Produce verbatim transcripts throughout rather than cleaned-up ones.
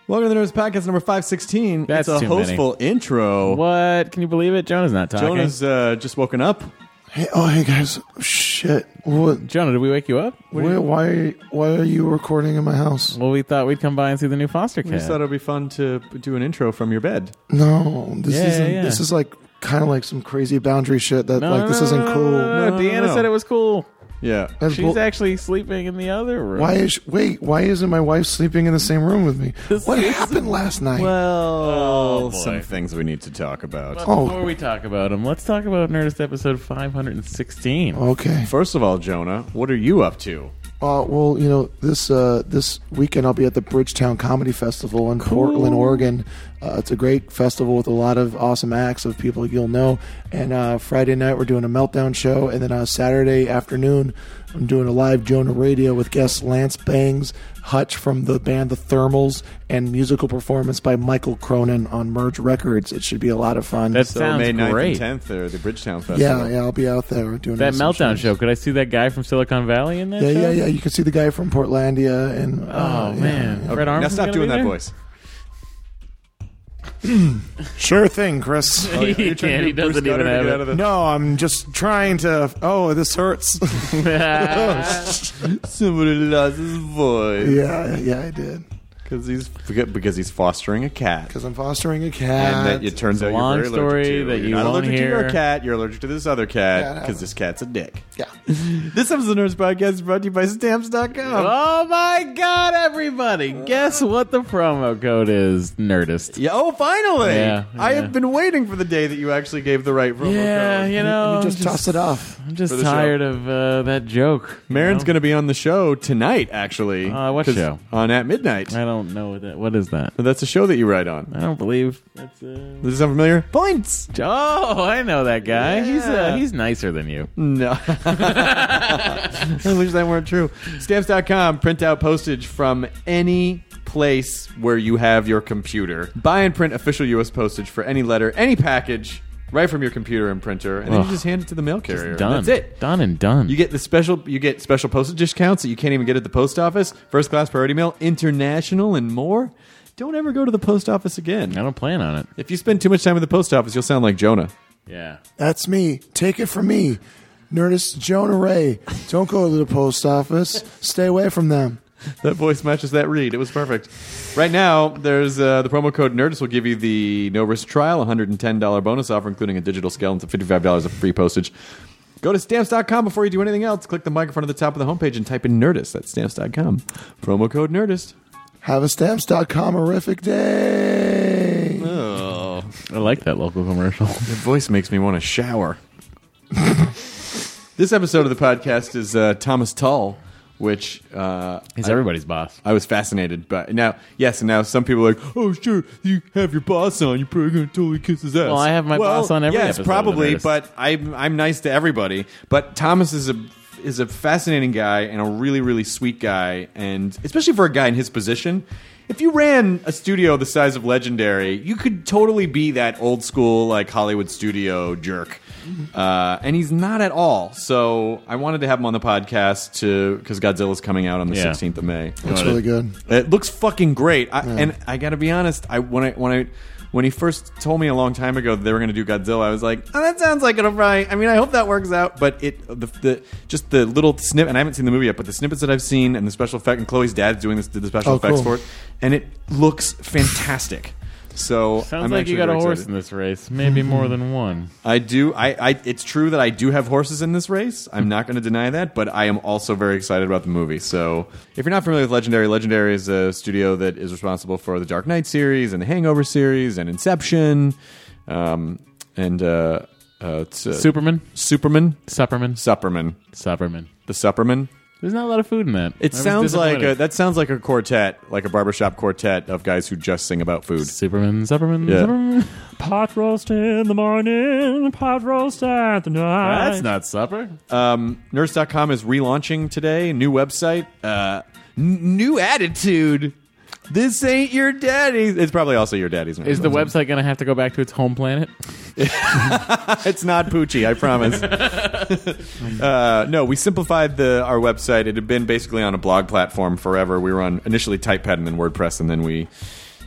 Welcome to the Nerdist Podcast number five sixteen. That's it's a too hostful many. intro. What? Can you believe it? Jonah's not talking. Jonah's uh, just woken up. Hey, oh, hey guys! Shit! What? Jonah, did we wake you up? What Why? you- Why? Why are you recording in my house? Well, we thought we'd come by and see the new foster We cat. just thought it would be fun to do an intro from your bed. No, this Yeah, isn't. yeah. This is like kind of like some crazy boundary shit that no, like no, this no, isn't no, cool. No, no, no. No, Deanna no. said it was cool. Yeah. That's She's bull- actually sleeping in the other room. Why is wait? Why isn't my wife sleeping in the same room with me? This What is- happened last night? Well, Oh, boy. some things we need to talk about. But Oh. before we talk about them, let's talk about Nerdist episode five sixteen. Okay. First of all, Jonah, what are you up to? Uh, well, you know, this uh, this weekend I'll be at the Bridgetown Comedy Festival in Portland, Oregon. Uh, it's a great festival with a lot of awesome acts of people you'll know. And uh, Friday night we're doing a Meltdown show, and then uh, Saturday afternoon I'm doing a live Jonah Radio with guests Lance Bangs, Hutch from the band The Thermals, and musical performance by Michael Cronin on Merge Records. It should be a lot of fun. That So sounds May ninth great. and tenth, or the Bridgetown Festival. yeah, yeah, I'll be out there doing That some Meltdown shows. show. Could I see that guy from Silicon Valley in that Yeah, show? yeah, yeah. You can see the guy from Portlandia and Oh, uh, yeah, man. yeah. Fred Now Armisen's stop gonna doing be that there? voice. Sure thing, Chris. he You're trying to can't. He get Bruce doesn't even Gutter to have get it. out of the- No, I'm just trying to. Oh, this hurts. Somebody lost his voice. yeah, yeah, I did. Because he's because he's fostering a cat. Because I'm fostering a cat. And that it turns It's a out you're long very allergic story to. that You're you not won't allergic to hear. your cat. You're allergic to this other Yeah, cat that because this cat's a dick. yeah. This episode of the Nerds Podcast is brought to you by Stamps dot com. Oh my God, everybody! Guess what the promo code is? Nerdist. Yeah, oh, finally! Yeah, I yeah. have been waiting for the day that you actually gave the right promo Yeah, code. you know, And you I'm just toss it off. I'm just for the show. tired of uh, that joke. you Marin's know? going to be on the show tonight, actually. Uh, what 'Cause show? On At Midnight. I don't know what that. What is that? That's a show that you write on. I don't believe that's. Uh... Does this sound familiar? Points! Oh, I know that guy. He's uh, Yeah. he's nicer than you. No. I wish that weren't true. Stamps dot com, print out postage from any place where you have your computer. Buy and print official U S postage for any letter, any package, right from your computer and printer, and then Ugh. you just hand it to the mail carrier. and Done. That's it. Done and done. You get the special you get special postage discounts that you can't even get at the post office, first class priority mail, international, and more. Don't ever go to the post office again. I don't plan on it. If you spend too much time at the post office, you'll sound like Jonah. Yeah. That's me. Take it from me. Nerdist Jonah Ray. Don't go to the post office. Stay away from them. That voice matches that read. It was perfect. Right now, there's uh, the promo code Nerdist will give you the no risk trial, one hundred ten dollars bonus offer, including a digital skeleton to fifty-five dollars of free postage. Go to Stamps dot com before you do anything else. Click the microphone at the top of the homepage and type in Nerdist. That's Stamps dot com. Promo code Nerdist. Have a Stamps dot com horrific day. Oh, I like that local commercial. your voice makes me want to shower. This episode of the podcast is uh, Thomas Tull, which uh, He's I- everybody's boss. I was fascinated, but now, yes, and now some people are like, oh, sure, you have your boss on, you're probably going to totally kiss his ass. Well, I have my Well, boss on every yes, episode of probably, Nerdist. but I'm I'm nice to everybody. But Thomas is a is a fascinating guy and a really really sweet guy, and especially for a guy in his position. If you ran a studio the size of Legendary, you could totally be that old school like Hollywood studio jerk. Uh, and he's not at all. So I wanted to have him on the podcast to because Godzilla's coming out on the Yeah. sixteenth of May. That's really good. It looks fucking great, I, and I got to be honest. I when I when I when he first told me a long time ago that they were going to do Godzilla, I was like, "Oh, that sounds like it'll probably." I mean, I hope that works out. But it the, the just the little snippet, and I haven't seen the movie yet, but the snippets that I've seen and the special effect, and Chloe's dad's doing this, did the special Oh, effects cool. for it, and it looks fantastic. So Sounds I'm like actually you got a very horse excited. in this race. Maybe more than one. I do. I, I. It's true that I do have horses in this race. I'm not going to deny that, but I am also very excited about the movie. So, if you're not familiar with Legendary, Legendary is a studio that is responsible for the Dark Knight series and the Hangover series and Inception, um, and uh, uh, it's, uh, Superman? Superman, Supperman? Supperman, Supperman. the Supperman. There's not a lot of food in that. It I was sounds like a, disappointed. that sounds like a quartet, like a barbershop quartet of guys who just sing about food. Superman, Supperman, Yeah. Supperman. Pot roast in the morning, pot roast at the night. That's not supper. Um, Nurse dot com is relaunching today. New website. Uh, n- new attitude. This ain't your daddy's. It's probably also your daddy's. Is the website going to have to go back to its home planet? It's not Poochie, I promise. uh, no, we simplified the our website. It had been basically on a blog platform forever. We were on initially Typepad and then WordPress, and then we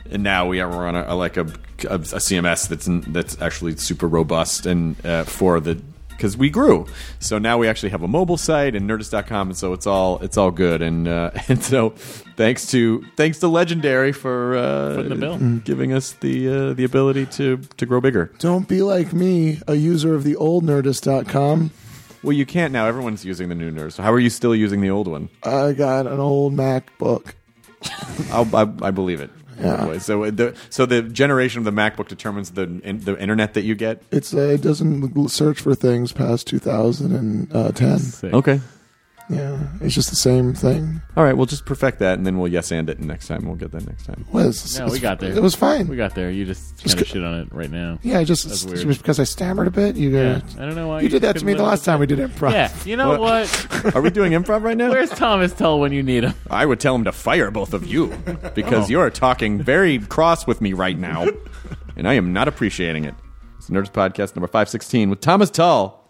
and now we are we're on a, a like a, a, a C M S that's that's actually super robust and uh, for the. Because we grew, so now we actually have a mobile site and Nerdist dot com, and so it's all it's all good. And uh, and so thanks to thanks to Legendary for uh, Footing the bill. giving us the uh, the ability to to grow bigger. Don't be like me, a user of the old Nerdist dot com. Well, you can't now. Everyone's using the new Nerdist. How are you still using the old one? I got an old MacBook. I'll, I, I believe it. Yeah. Anyway, so the so the generation of the MacBook determines the in, the internet that you get. It's uh, it doesn't search for things past two thousand ten. Sick. Okay. Yeah, it's just the same thing. All right. We'll just perfect that, and then we'll yes and it next time. We'll get that next time. Well, it's, No, it's- we got there. It was fine. We got there. You just Just kind of c- shit on it right now. yeah, just That's it's weird. just because I stammered a bit. You Yeah, got I don't know why you did that to me the couldn't last time we did improv. Yeah, you know what? Are we doing improv right now? Where's Thomas Tull when you need him? I would tell him to fire both of you because Oh. you're talking very cross with me right now, and I am not appreciating it. It's Nerds Podcast number five sixteen with Thomas Tull.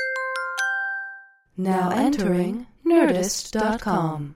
Now entering Nerdist dot com.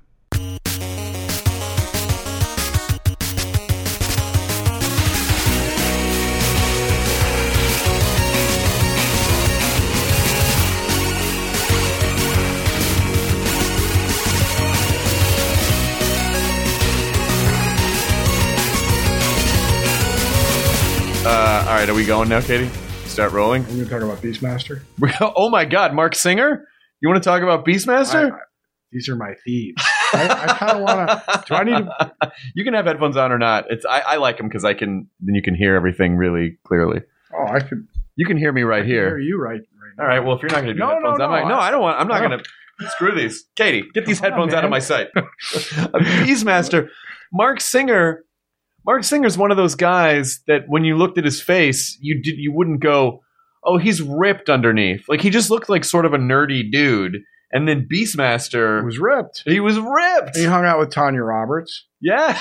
Uh, all right, are we going now, Katie? Start rolling. We're going to talk about Beastmaster. Oh my God, Mark Singer! You want to talk about Beastmaster? I- I- these are my thieves. I, I kind of want to. Do I need to? You can have headphones on or not. It's I, I like them because I can. Then you can hear everything really clearly. Oh, I could You can hear me right hear here. you right. right now. All right. Well, if you're not going to do No, headphones, no, I might. no, No, I- I don't want. I'm not No. going to screw these. Katie, get these Come on, headphones out of man. my sight. Beastmaster, Mark Singer. Mark Singer's one of those guys that when you looked at his face, you did you wouldn't go, "Oh, he's ripped underneath." Like he just looked like sort of a nerdy dude. And then Beastmaster, It was ripped. he was ripped. He hung out with Tanya Roberts. Yeah.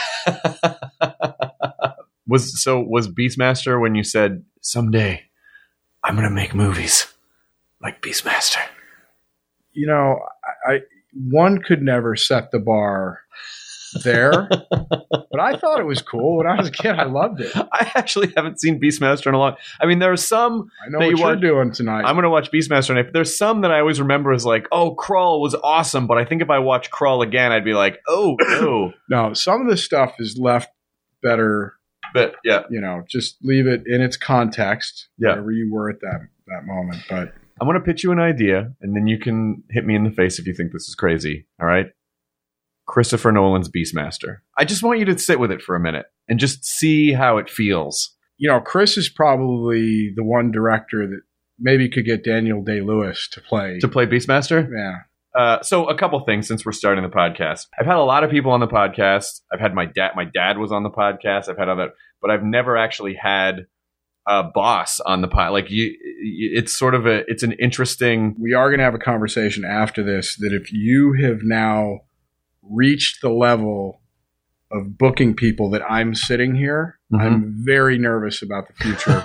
was so was Beastmaster when you said someday I'm gonna make movies like Beastmaster? You know, I, I one could never set the bar there, but I thought it was cool when I was a kid. I loved it. I actually haven't seen Beastmaster in a long. I mean, there are some. I know that what you you're watch- doing tonight. I'm gonna watch Beastmaster, and if there's some that I always remember as like, oh, Krull was awesome, but I think if I watch Krull again, I'd be like, oh no. no, some of the stuff is left better. But yeah, You know, just leave it in its context, Yeah. wherever you were at that that moment. But I'm gonna pitch you an idea, and then you can hit me in the face if you think this is crazy. All right. Christopher Nolan's Beastmaster. I just want you to sit with it for a minute and just see how it feels. you know, Chris is probably the one director that maybe could get Daniel Day-Lewis to play. To play Beastmaster? yeah. Uh, so a couple things since we're starting the podcast. I've had a lot of people on the podcast. I've had my dad. My dad was on the podcast. I've had other, but I've never actually had a boss on the pod. Like you, it's sort of a. It's an interesting. We are going to have a conversation after this that if you have now reached the level of booking people that I'm sitting here, Mhm. I'm very nervous about the future.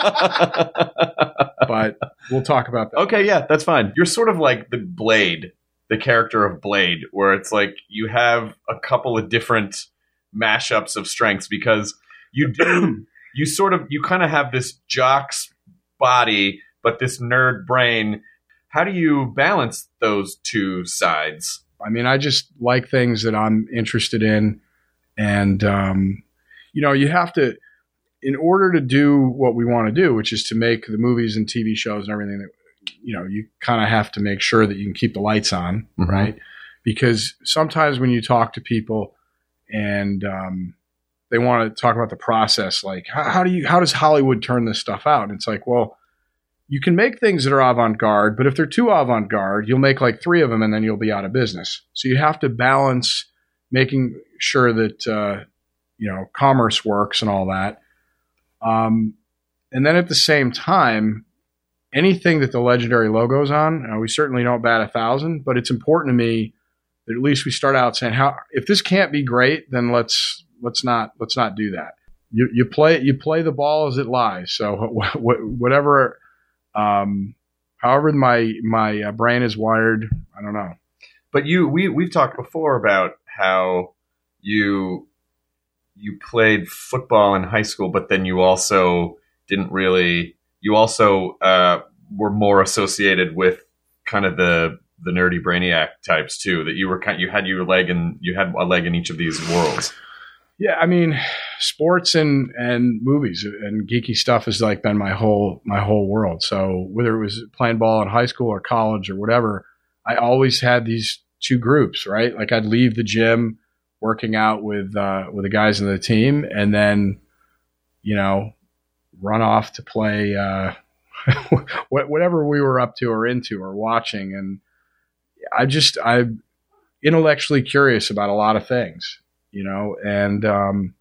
But we'll talk about that. Okay, yeah, that's fine. You're sort of like the Blade, the character of Blade, where it's like you have a couple of different mashups of strengths because you do, you sort of, you kind of have this jock's body, but this nerd brain. How do you balance those two sides? I mean, I just like things that I'm interested in. And, um, you know, you have to, in order to do what we want to do, which is to make the movies and T V shows and everything that, you know, you kind of have to make sure that you can keep the lights on, Mhm. right? Because sometimes when you talk to people and um, they want to talk about the process, like how, how do you, how does Hollywood turn this stuff out? And it's like, well, you can make things that are avant-garde, but if they're too avant-garde, you'll make like three of them and then you'll be out of business. So you have to balance making sure that, uh, you know, commerce works and all that. Um, and then at the same time, anything that the Legendary logo's on, uh, we certainly don't bat a thousand, but it's important to me that at least we start out saying, how, if this can't be great, then let's, let's not, let's not do that. You, you play, you play the ball as it lies. So wh- wh- whatever, um, however my, my uh, brain is wired, I don't know. But you, we we've talked before about how you you played football in high school, but then you also didn't really. You also uh, were more associated with kind of the the nerdy brainiac types too. That you were kind, you had your leg in you had a leg in each of these worlds. Yeah, I mean, sports and, and movies and geeky stuff has like been my whole my whole world. So whether it was playing ball in high school or college or whatever, I always had these two groups, right? Like I'd leave the gym working out with uh, with the guys in the team, and then you know run off to play uh, whatever we were up to or into or watching. And I just I'm intellectually curious about a lot of things. You know, and um,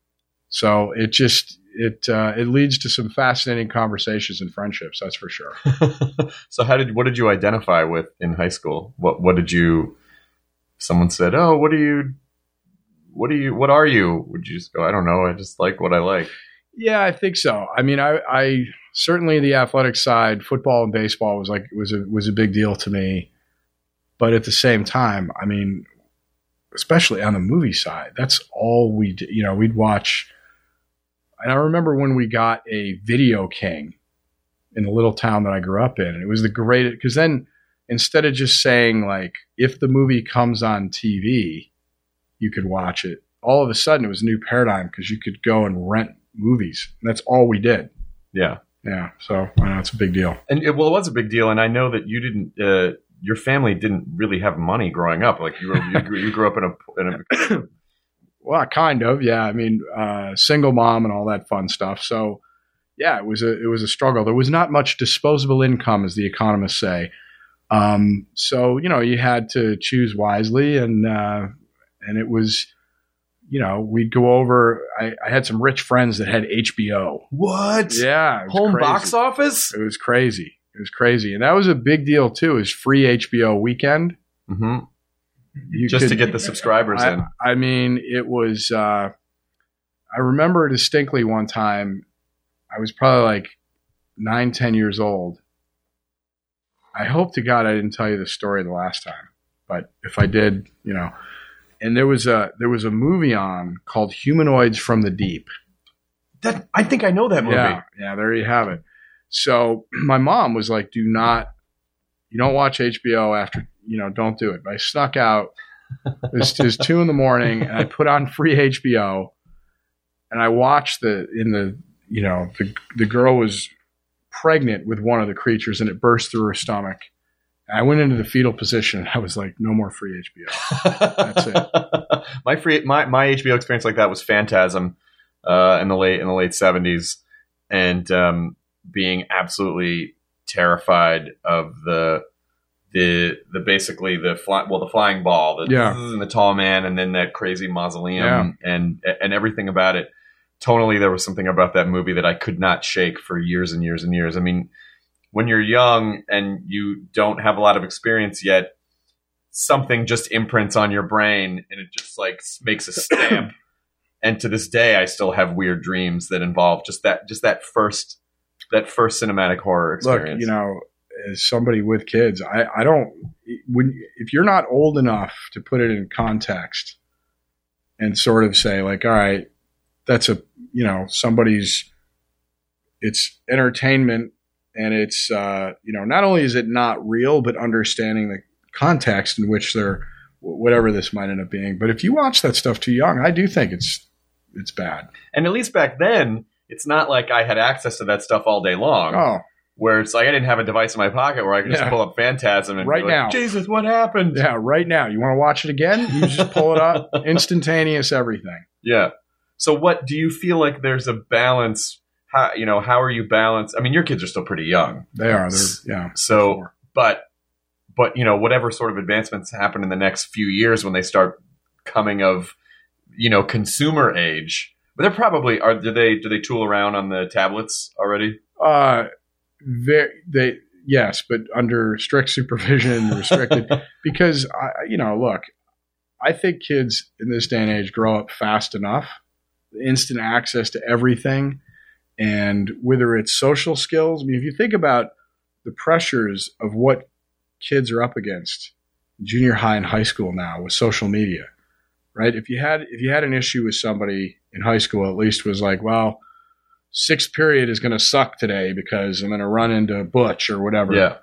so it just it uh, it leads to some fascinating conversations and friendships. That's for sure. So, how did what did you identify with in high school? What what did you? Someone said, "Oh, what are you? What are you? What are you?" Would you just go, "I don't know. I just like what I like." Yeah, I think so. I mean, I, I certainly the athletic side, football and baseball was like was a was a big deal to me, but at the same time, I mean. Especially on the movie side, that's all we did. You know, we'd watch. And I remember when we got a Video King in the little town that I grew up in. And it was the greatest, because then instead of just saying like, if the movie comes on T V, you could watch it. All of a sudden, it was a new paradigm because you could go and rent movies. And that's all we did. Yeah, yeah. So I know it's a big deal. And it, well, it was a big deal. And I know that you didn't. Uh, Your family didn't really have money growing up. Like you, were, you, grew, you grew up in a, in a well, kind of, yeah. I mean, uh, single mom and all that fun stuff. So, yeah, it was a it was a struggle. There was not much disposable income, as the economists say. Um, so, you know, you had to choose wisely, and uh, and it was, you know, we'd go over. I, I had some rich friends that had H B O. What? Yeah, it was home crazy. box office. It was crazy. It was crazy. And that was a big deal, too, is free H B O weekend. Mm-hmm. You Just could, to get the subscribers I, in. I mean, it was, uh, I remember distinctly one time, I was probably like nine, ten years old. I hope to God I didn't tell you the story the last time. But if I did, you know. And there was a there was a movie on called Humanoids from the Deep. That I think I know that movie. Yeah, yeah, there you have it. So my mom was like, do not, you don't watch H B O after, you know, don't do it. But I snuck out. It was, it was two in the morning and I put on free H B O and I watched the, in the, you know, the, the girl was pregnant with one of the creatures and it burst through her stomach. And I went into the fetal position and I was like, no more free H B O. That's it. my free, my, my H B O experience like that was Phantasm, uh, in the late, in the late seventies. And, um, being absolutely terrified of the the the basically the fly, well the flying ball, the yeah. and the tall man, and then that crazy mausoleum yeah. and and everything about it. Tonally, there was something about that movie that I could not shake for years and years and years. I mean, when you're young and you don't have a lot of experience yet, something just imprints on your brain and it just like makes a stamp. And to this day, I still have weird dreams that involve just that just that first. That first cinematic horror experience. Look, you know, as somebody with kids, I, I don't, when, if you're not old enough to put it in context and sort of say like, all right, that's a, you know, somebody's, it's entertainment and it's, uh, you know, not only is it not real, but understanding the context in which they're, whatever this might end up being. But if you watch that stuff too young, I do think it's, it's bad. And at least back then, it's not like I had access to that stuff all day long. Oh. Where it's like I didn't have a device in my pocket where I could just Yeah. pull up Phantasm and Right be like, now. Jesus, what happened? Yeah, right now. You want to watch it again? You just pull it up. Instantaneous everything. Yeah. So what do you feel like there's a balance? How, you know, how are you balanced? I mean, your kids are still pretty young. They are. They're, yeah. So, Four. but, but, you know, whatever sort of advancements happen in the next few years when they start coming of, you know, consumer age. But they're probably are. Do they do they tool around on the tablets already? Uh, very, they yes, but under strict supervision, restricted. Because I, you know, look, I think kids in this day and age grow up fast enough, instant access to everything, and whether it's social skills. I mean, if you think about the pressures of what kids are up against, junior high and high school now with social media, right? If you had if you had an issue with somebody in high school at least was like, well, sixth period is going to suck today because I'm going to run into Butch or whatever. Yeah.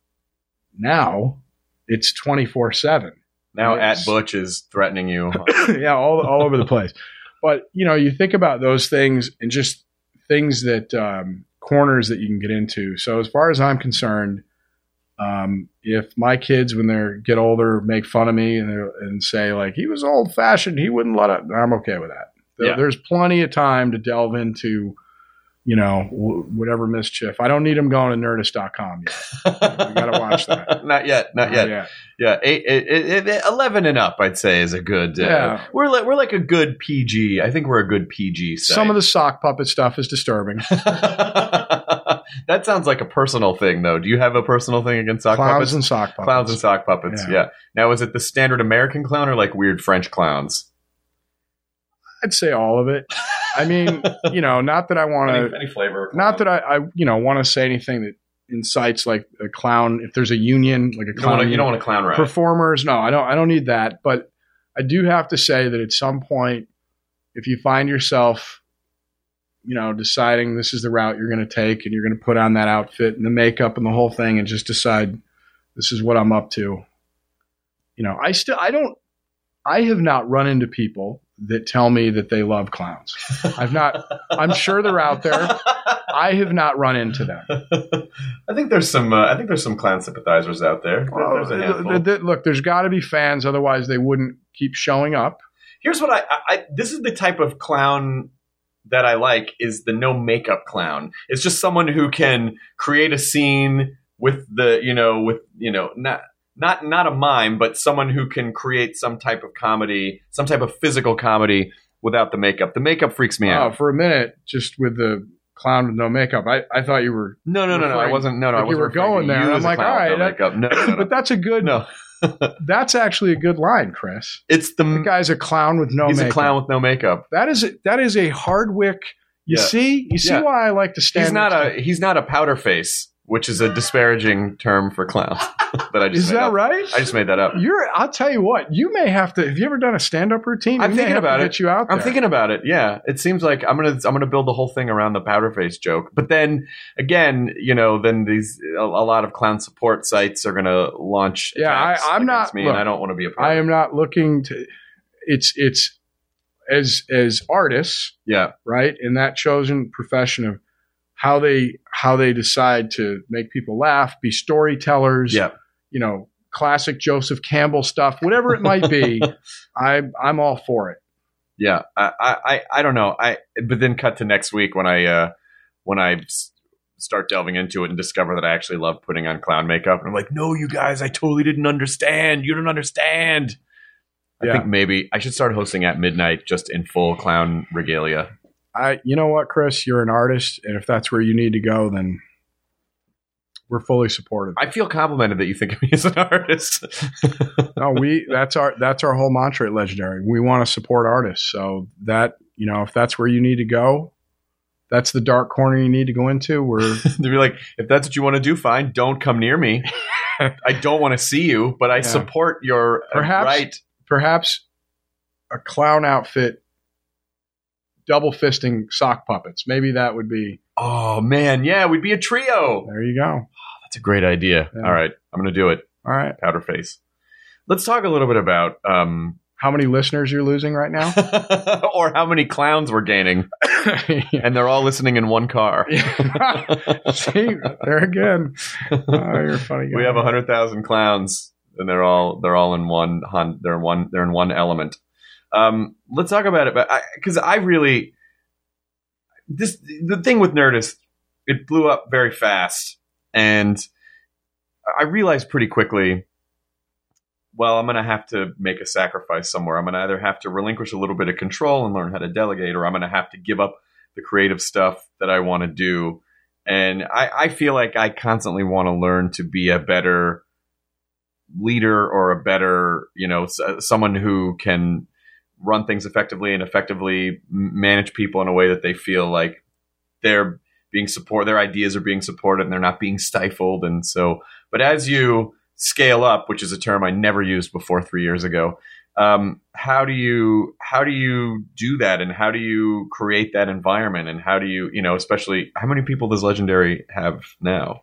Now it's twenty-four seven. Now Yes. at Butch is threatening you. Yeah, all all over the place. But you know, you think about those things and just things that um, corners that you can get into. So as far as I'm concerned, um, if my kids when they get older make fun of me and and say like he was old fashioned, he wouldn't let it. I'm okay with that. There, Yeah. There's plenty of time to delve into, you know, w- whatever mischief. I don't need them going to nerdist dot com yet. You got to watch that. Not yet. Not yet. Yeah. Yeah, eight, eight, eight, eight, eleven and up, I'd say, is a good. Uh, Yeah. we're like we're like a good P G. I think we're a good P G. Site. Some of the sock puppet stuff is disturbing. That sounds like a personal thing, though. Do you have a personal thing against sock Clowns puppets? and sock puppets. Clowns and sock puppets. Yeah. Yeah. Now, is it the standard American clown or like weird French clowns? I'd say all of it. I mean, you know, not that I want Any, to, any flavor? not that I, I you know, want to say anything that incites like a clown. If there's a union, like a You don't clown, want to. You don't want to clown right. performers. No, I don't. I don't need that. But I do have to say that at some point, if you find yourself, you know, deciding this is the route you're going to take, and you're going to put on that outfit and the makeup and the whole thing, and just decide this is what I'm up to. You know, I still, I don't, I have not run into people that tell me that they love clowns. I've not. I'm sure they're out there. I have not run into them. I think there's some. Uh, I think there's some clown sympathizers out there. Well, There's a th- handful. th- th- look, there's got to be fans, otherwise they wouldn't keep showing up. Here's what I, I, I. This is the type of clown that I like. Is the no makeup clown. It's just someone who can create a scene with the, you know, with you know, not not not a mime, but someone who can create some type of comedy, some type of physical comedy without the makeup. The makeup freaks me Oh, out. for a minute, just with the clown with no makeup, I, I thought you were. No, no, no, no. I referring- wasn't. No, no. I like you wasn't were referring going to there. you I'm as a like, clown all with right, no that- makeup. No, no, no, no. But that's a good. No. That's actually a good line, Chris. It's the. The guy's a clown with no he's makeup. a clown with no makeup. That is a, that is a Hardwick. You Yeah. see, you see Yeah. why I like to stand. He's not next a. He's not a powder face, which is a disparaging term for clown. that I to- just Is made that up. right? I just made that up. You're. I'll tell you what. You may have to. Have you ever done a stand-up routine? I'm We may thinking have to about get it. you out there. I'm thinking about it. Yeah, it seems like I'm gonna I'm gonna build the whole thing around the powder face joke. But then again, you know, then these a, a lot of clown support sites are gonna launch. Yeah, I- attacks I'm against not- me, look, and I don't want to be a part. I of it. am not looking to. It's it's as as artists. Yeah, Right, in that chosen profession of how they how they decide to make people laugh, be storytellers, yeah. you know, classic Joseph Campbell stuff, whatever it might be, I I'm all for it. Yeah, I, I, I don't know. I but then cut to next week when I uh, when I s- start delving into it and discover that I actually love putting on clown makeup. And I'm like, no, you guys, I totally didn't understand. You don't understand. I Yeah. think maybe I should start hosting at midnight just in full clown regalia. I you know what, Chris, you're an artist, and if that's where you need to go, then we're fully supportive. I feel complimented that you think of me as an artist. No, we that's our that's our whole mantra at Legendary. We want to support artists, so that you know if that's where you need to go, that's the dark corner you need to go into. We're They'd be like, if that's what you want to do, fine. Don't come near me. I don't want to see you, but I Yeah. support your uh, Perhaps- right. perhaps a clown outfit, double fisting sock puppets. Maybe that would be. Oh man, yeah, we'd be a trio. There you go. That's a great idea. Yeah. All right, I'm going to do it. All right. Powder face. Let's talk a little bit about, um, How many listeners you're losing right now? or how many clowns we're gaining, and they're all listening in one car. See, there again. Oh, you're a funny guy. We have a hundred thousand clowns, and they're all they're all in one. hun- They're in one. They're in one element. Um, let's talk about it, but because I, I really this the thing with Nerdist, it blew up very fast, and I realized pretty quickly. Well, I'm going to have to make a sacrifice somewhere. I'm going to either have to relinquish a little bit of control and learn how to delegate, or I'm going to have to give up the creative stuff that I want to do. And I, I feel like I constantly want to learn to be a better leader or a better, you know, s- someone who can run things effectively and effectively m- manage people in a way that they feel like they're being support, their ideas are being supported and they're not being stifled. And so, but as you scale up, which is a term I never used before three years ago, Um, how do you how do you do that, and how do you create that environment, and how do you you know especially how many people does Legendary have now?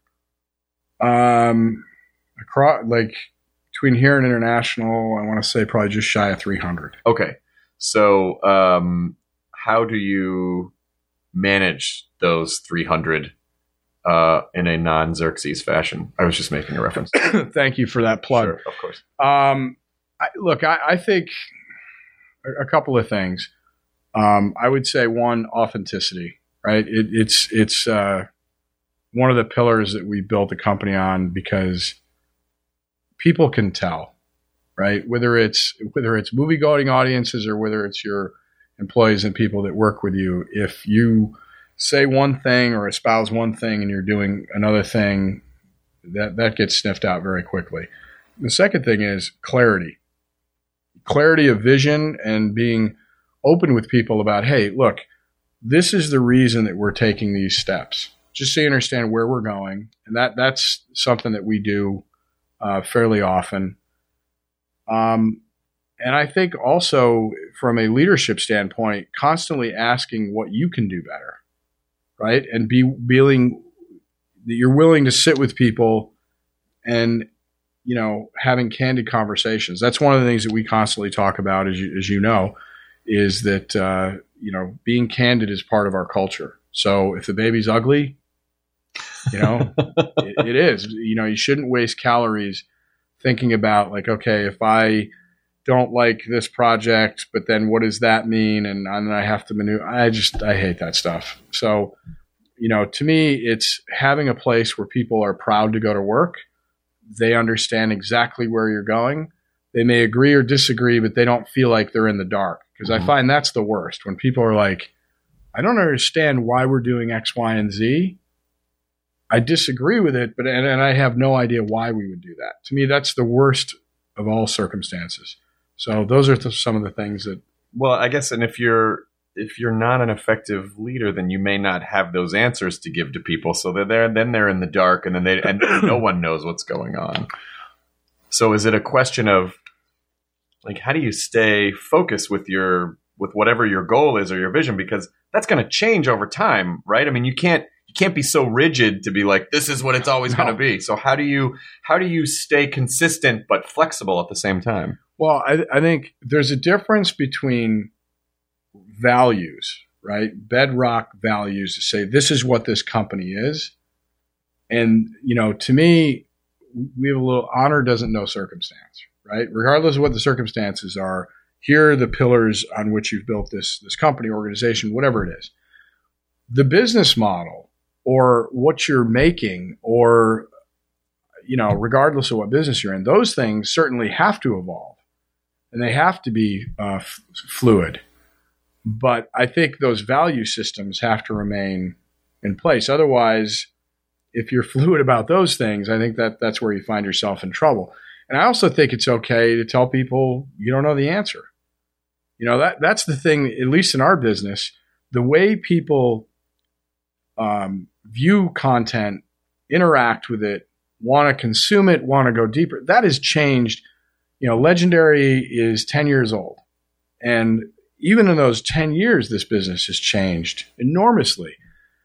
Um, across like between here and international, I want to say probably just shy of three hundred. Okay, so um, how do you manage those three hundred uh, in a non-Xerxes fashion? I was just making a reference. Thank you for that plug. Sure, of course. Um, I, look, I, I think a, a couple of things. Um, I would say one, authenticity, right? It, it's it's uh, one of the pillars that we built the company on because people can tell, right? Whether it's whether it's movie going audiences or whether it's your employees and people that work with you, if you say one thing or espouse one thing and you're doing another thing, that that gets sniffed out very quickly. The second thing is clarity. Clarity of vision and being open with people about, hey, look, this is the reason that we're taking these steps. Just so you understand where we're going. And that that's something that we do uh, fairly often. Um, and I think also from a leadership standpoint, constantly asking what you can do better, right? And be willing, that you're willing to sit with people and you know, having candid conversations. That's one of the things that we constantly talk about, as you, as you know, is that, uh, you know, being candid is part of our culture. So if the baby's ugly, you know, it, it is. You know, you shouldn't waste calories thinking about like, okay, if I don't like this project, but then what does that mean? And, and I have to maneuver. I just, I hate that stuff. So, you know, to me, it's having a place where people are proud to go to work. They understand exactly where you're going. They may agree or disagree, but they don't feel like they're in the dark. Because mm-hmm. I find that's the worst. When people are like, I don't understand why we're doing X, Y, and Z. I disagree with it, but and, and I have no idea why we would do that. To me, that's the worst of all circumstances. So those are th- some of the things that. Well, I guess, and if you're if you're not an effective leader, then you may not have those answers to give to people. So they're there, then they're in the dark, and then they and no one knows what's going on. So is it a question of like how do you stay focused with your with whatever your goal is or your vision, because that's going to change over time, right? I mean, you can't you can't be so rigid to be like this is what it's always no. going to be. So how do you how do you stay consistent but flexible at the same time? Well, I, I think there's a difference between values, right? Bedrock values to say this is what this company is. And, you know, to me, we have a little honor doesn't know circumstance, right? Regardless of what the circumstances are, here are the pillars on which you've built this, this company, organization, whatever it is. The business model or what you're making or, you know, regardless of what business you're in, those things certainly have to evolve and they have to be uh, f- fluid. But I think those value systems have to remain in place. Otherwise, if you're fluid about those things, I think that that's where you find yourself in trouble. And I also think it's okay to tell people you don't know the answer. You know, that that's the thing, at least in our business, the way people um, view content, interact with it, want to consume it, want to go deeper, that has changed. You know, Legendary is ten years old. And even in those ten years, this business has changed enormously.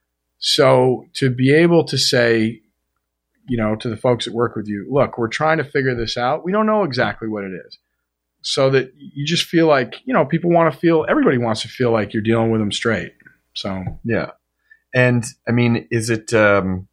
So to be able to say, you know, to the folks that work with you, look, we're trying to figure this out. We don't know exactly what it is. So that you just feel like, you know, people want to feel, everybody wants to feel like you're dealing with them straight. So, yeah. And I mean, is it, um,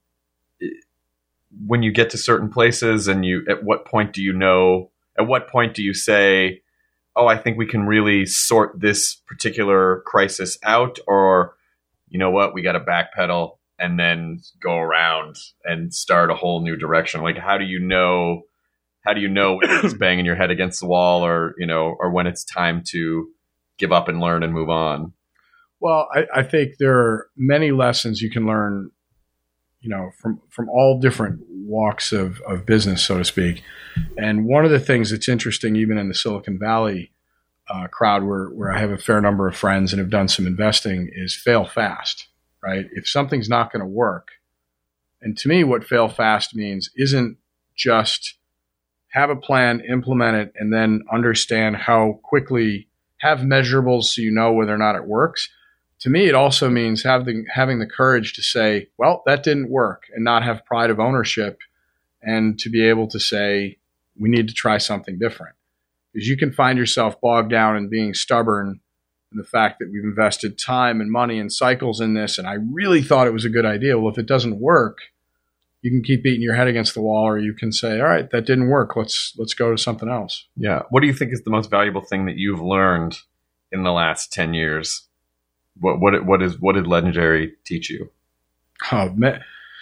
when you get to certain places and you, at what point do you know, at what point do you say, oh, I think we can really sort this particular crisis out, or, you know what, we got to backpedal and then go around and start a whole new direction? Like, how do you know, how do you know when it's banging your head against the wall, or, you know, or when it's time to give up and learn and move on? Well, I, I think there are many lessons you can learn, you know, from, from all different walks of, of business, so to speak. And one of the things that's interesting, even in the Silicon Valley uh, crowd, where, where I have a fair number of friends and have done some investing, is fail fast, right? If something's not going to work, and to me, what fail fast means isn't just have a plan, implement it, and then understand how quickly, have measurables so you know whether or not it works. To me, it also means having, having the courage to say, well, that didn't work, and not have pride of ownership, and to be able to say, we need to try something different. Because you can find yourself bogged down in being stubborn in the fact that we've invested time and money and cycles in this, and I really thought it was a good idea. Well, if it doesn't work, you can keep beating your head against the wall, or you can say, all right, that didn't work. Let's let's go to something else. Yeah. What do you think is the most valuable thing that you've learned in the last ten years? What what what is what did Legendary teach you? Oh, man.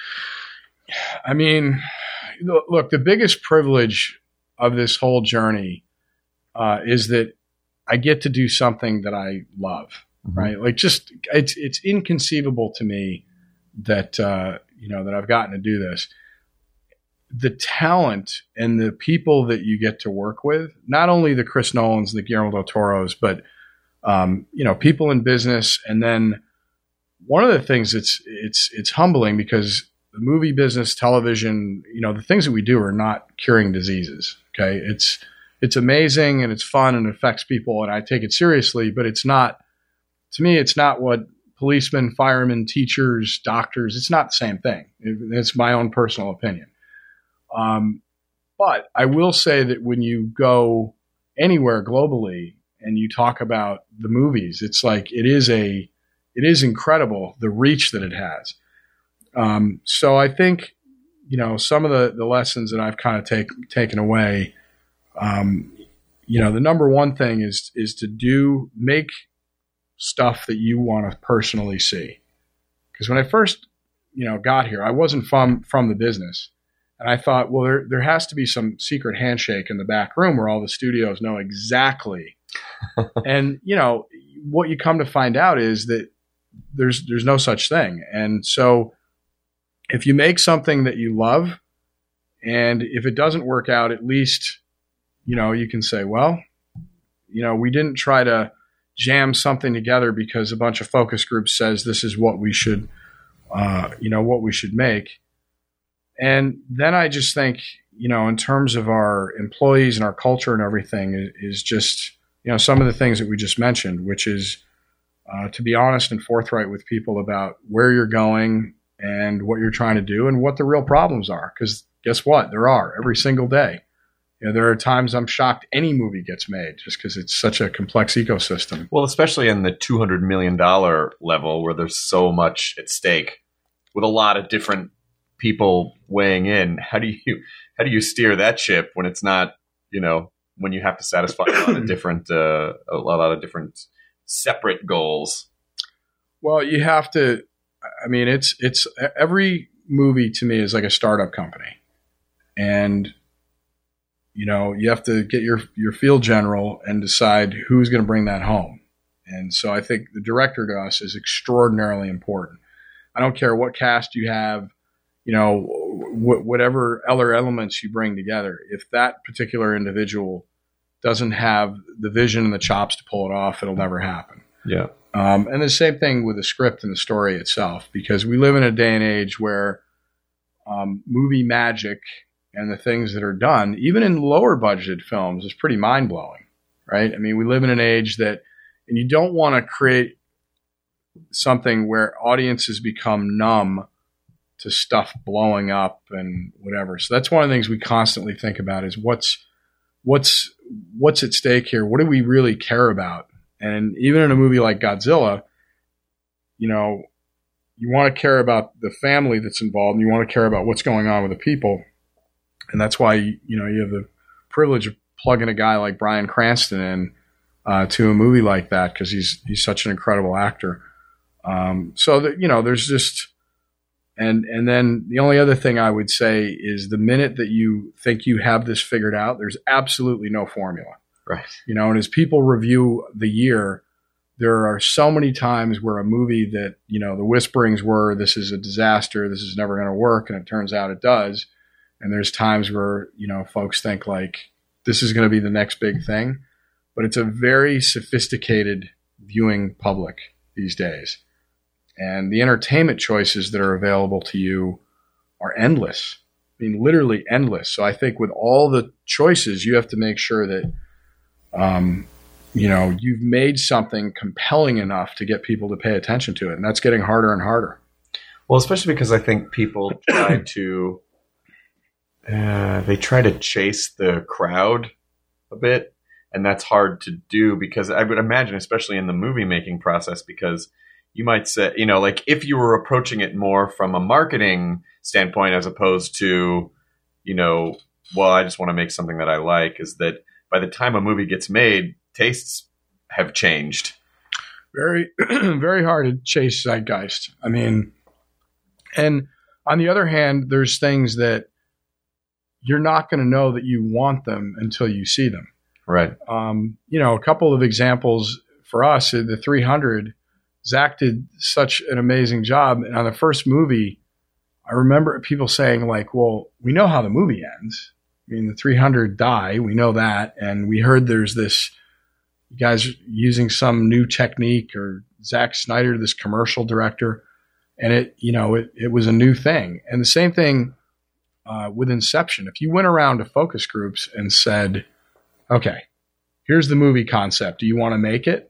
I mean, look, the biggest privilege of this whole journey uh, is that I get to do something that I love, mm-hmm. right? Like, just it's it's inconceivable to me that uh, you know that I've gotten to do this. The talent and the people that you get to work with, not only the Chris Nolans and the Guillermo del Toros, but um, you know, people in business. And then one of the things that's it's it's humbling, because the movie business, television, you know, the things that we do are not curing diseases. Okay, it's it's amazing and it's fun and it affects people, and I take it seriously. But it's not, to me, it's not what policemen, firemen, teachers, doctors. It's not the same thing. It, it's my own personal opinion. Um, but I will say that when you go anywhere globally and you talk about the movies, it's like it is a it is incredible the reach that it has. Um, so I think, you know, some of the, the lessons that I've kind of take, taken away, um, you know, the number one thing is is to do make stuff that you want to personally see. Because when I first, you know, got here, I wasn't from from the business, and I thought, well, there there has to be some secret handshake in the back room where all the studios know exactly. And you know what you come to find out is that there's there's no such thing. And so if you make something that you love, and if it doesn't work out, at least, you know, you can say, well, you know, we didn't try to jam something together because a bunch of focus groups says this is what we should, uh, you know, what we should make. And then I just think, you know, in terms of our employees and our culture and everything is, is just, you know, some of the things that we just mentioned, which is uh, to be honest and forthright with people about where you're going and what you're trying to do and what the real problems are. Because guess what? There are every single day. You know, there are times I'm shocked any movie gets made just because it's such a complex ecosystem. Well, especially in the two hundred million dollars level where there's so much at stake with a lot of different people weighing in. How do you how do you steer that ship when it's not, you know, when you have to satisfy a lot of different uh, a lot of different separate goals? Well, you have to. I mean, it's it's every movie to me is like a startup company, and you know, you have to get your, your field general and decide who's going to bring that home. And so I think the director to us is extraordinarily important. I don't care what cast you have, you know, wh- whatever other elements you bring together. If that particular individual doesn't have the vision and the chops to pull it off, it'll never happen. Yeah. Um, and the same thing with the script and the story itself, because we live in a day and age where um, movie magic and the things that are done, even in lower budgeted films, is pretty mind blowing, right? I mean, we live in an age that, and you don't want to create something where audiences become numb to stuff blowing up and whatever. So that's one of the things we constantly think about is what's, what's, what's at stake here? What do we really care about? And even in a movie like Godzilla, you know, you want to care about the family that's involved and you want to care about what's going on with the people. And that's why, you know, you have the privilege of plugging a guy like Bryan Cranston in uh, to a movie like that because he's he's such an incredible actor. Um, so that, you know, there's just, and and then the only other thing I would say is the minute that you think you have this figured out, there's absolutely no formula. Right. You know, and as people review the year, there are so many times where a movie that, you know, the whisperings were, this is a disaster, this is never going to work, and it turns out it does. And there's times where, you know, folks think like this is going to be the next big thing, but it's a very sophisticated viewing public these days. And the entertainment choices that are available to you are endless. I mean, literally endless. So I think with all the choices, you have to make sure that, um, you know, you've made something compelling enough to get people to pay attention to it. And that's getting harder and harder. Well, especially because I think people try to, uh, they try to chase the crowd a bit. And that's hard to do because I would imagine, especially in the movie making process, because you might say, you know, like if you were approaching it more from a marketing standpoint as opposed to, you know, well, I just want to make something that I like, is that by the time a movie gets made, tastes have changed. Very, very hard to chase zeitgeist. I mean, and on the other hand, there's things that you're not going to know that you want them until you see them. Right. Um, you know, a couple of examples for us, the three hundred, Zach did such an amazing job. And on the first movie, I remember people saying like, well, we know how the movie ends. I mean, the three hundred die. We know that. And we heard there's this, you guys using some new technique, or Zack Snyder, this commercial director. And it, you know, it, it was a new thing. And the same thing uh, with Inception. If you went around to focus groups and said, okay, here's the movie concept. Do you want to make it?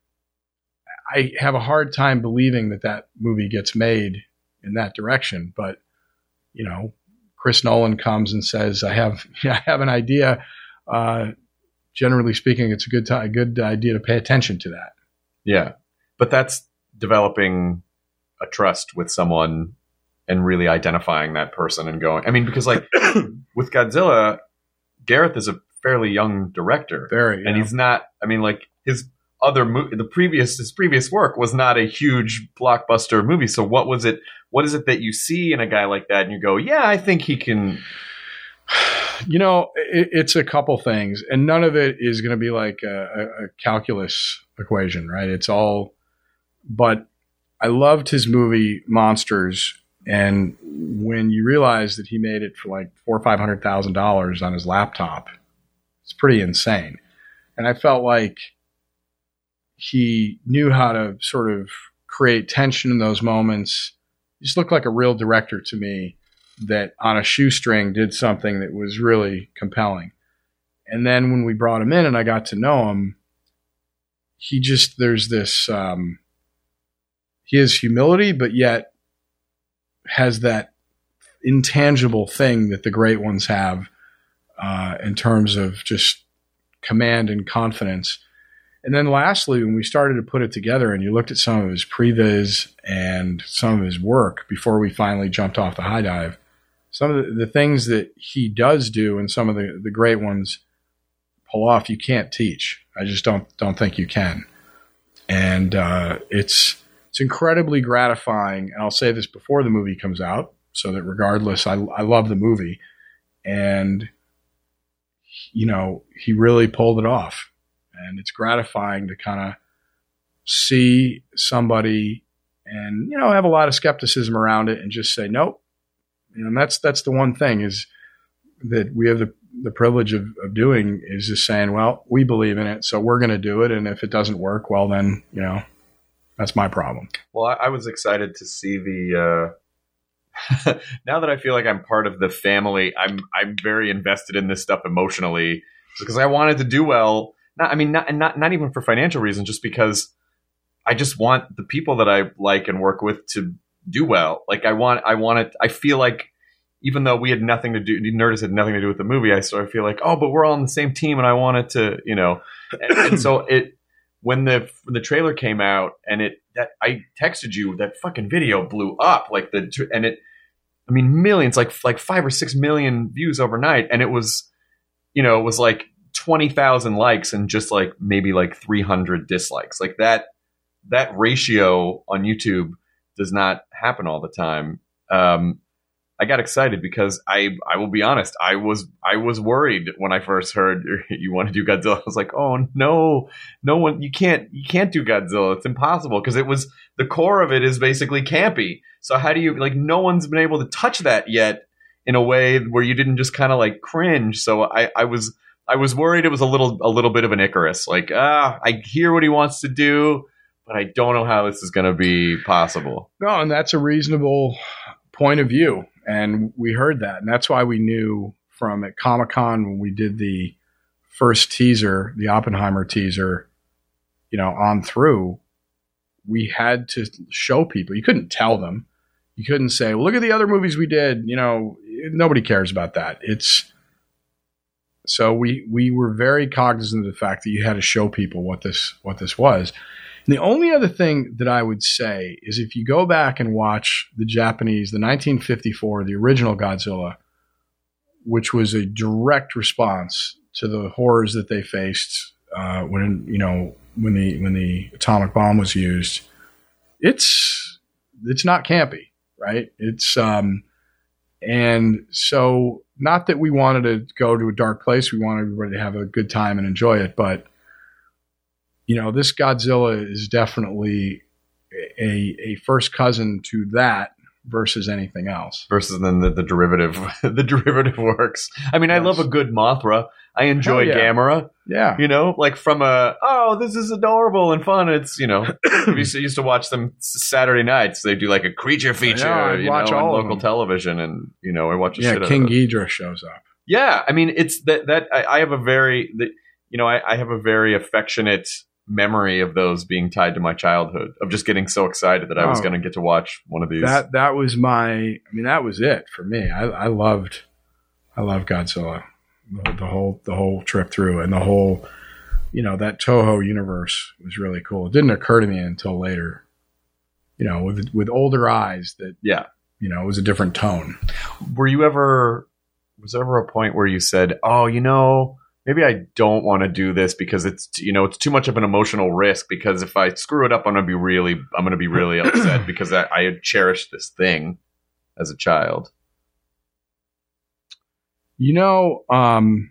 I have a hard time believing that that movie gets made in that direction. But, you know, Chris Nolan comes and says, I have, I have an idea. Uh, generally speaking, it's a good time, a good idea to pay attention to that. Yeah. But that's developing a trust with someone and really identifying that person and going, I mean, because like with Godzilla, Gareth is a fairly young director. Very, yeah. And he's not, I mean, like his other mo- the previous his previous work was not a huge blockbuster movie. So what was it? What is it that you see in a guy like that and you go, yeah, I think he can? You know, it, it's a couple things, and none of it is going to be like a, a calculus equation, right? It's all, but I loved his movie Monsters, and when you realize that he made it for like four or five hundred thousand dollars on his laptop, it's pretty insane. And I felt like he knew how to sort of create tension in those moments. He just looked like a real director to me that on a shoestring did something that was really compelling. And then when we brought him in and I got to know him, he just, there's this, um, he has humility, but yet has that intangible thing that the great ones have uh, in terms of just command and confidence. And then lastly, when we started to put it together and you looked at some of his previs and some of his work before we finally jumped off the high dive, some of the, the things that he does do and some of the, the great ones pull off, you can't teach. I just don't don't think you can. And uh, it's it's incredibly gratifying. And I'll say this before the movie comes out, so that regardless, I, I love the movie. And, you know, he really pulled it off. And it's gratifying to kind of see somebody and, you know, have a lot of skepticism around it and just say, nope. You know, and that's that's the one thing is that we have the, the privilege of, of doing is just saying, well, we believe in it, so we're going to do it. And if it doesn't work, well, then, you know, that's my problem. Well, I, I was excited to see the uh, – now that I feel like I'm part of the family, I'm I'm very invested in this stuff emotionally because I wanted to do well. Not, I mean, not, and not not even for financial reasons, just because I just want the people that I like and work with to do well. Like I want, I want it. I feel like even though we had nothing to do, Nerdist had nothing to do with the movie, I sort of feel like, oh, but we're all on the same team, and I want it to, you know. And, and so it when the when the trailer came out and it that I texted you, that fucking video blew up like the and it, I mean, millions, like like five or six million views overnight, and it was, you know, it was like twenty thousand likes and just like maybe like three hundred dislikes. Like that, that ratio on YouTube does not happen all the time. Um, I got excited because I, I will be honest, I was, I was worried when I first heard you want to do Godzilla. I was like, oh no, no one, you can't, you can't do Godzilla. It's impossible. Cause it was, the core of it is basically campy. So how do you, like, no one's been able to touch that yet in a way where you didn't just kind of like cringe. So I, I was, I was worried it was a little a little bit of an Icarus. Like, ah, I hear what he wants to do, but I don't know how this is going to be possible. No, and that's a reasonable point of view. And we heard that. And that's why we knew from at Comic-Con when we did the first teaser, the Oppenheimer teaser, you know, on through, we had to show people. You couldn't tell them. You couldn't say, well, look at the other movies we did. You know, nobody cares about that. It's so we we were very cognizant of the fact that you had to show people what this what this was. And the only other thing that I would say is if you go back and watch the Japanese, the nineteen fifty-four, the original Godzilla, which was a direct response to the horrors that they faced uh, when you know when the when the atomic bomb was used, it's it's not campy. Right. It's, um, and so not that we wanted to go to a dark place. We wanted everybody to have a good time and enjoy it. But, you know, this Godzilla is definitely a, a first cousin to that versus anything else. Versus then the, the derivative, the derivative works. I mean, yes. I love a good Mothra. I enjoy yeah. Gamera. Yeah. You know, like from a, oh, this is adorable and fun. It's, you know, we used to, used to watch them Saturday nights. They do like a creature feature, yeah, you watch know, all on of local them. television. And, you know, I watch a yeah, shit out King of it. Ghidorah shows up. Yeah. I mean, it's that, that I, I have a very, the, you know, I, I have a very affectionate memory of those being tied to my childhood, of just getting so excited that I was Oh. going to get to watch one of these. That, that was my, I mean, that was it for me. I, I loved, I loved Godzilla. The, the whole the whole trip through, and the whole, you know, that Toho universe was really cool. It didn't occur to me until later, you know, with with older eyes that, yeah, you know, it was a different tone. Were you ever, was there ever a point where you said, oh, you know, maybe I don't want to do this because it's, you know, it's too much of an emotional risk, because if I screw it up, I'm going to be really, I'm going to be really upset because I, I had cherished this thing as a child. You know, um,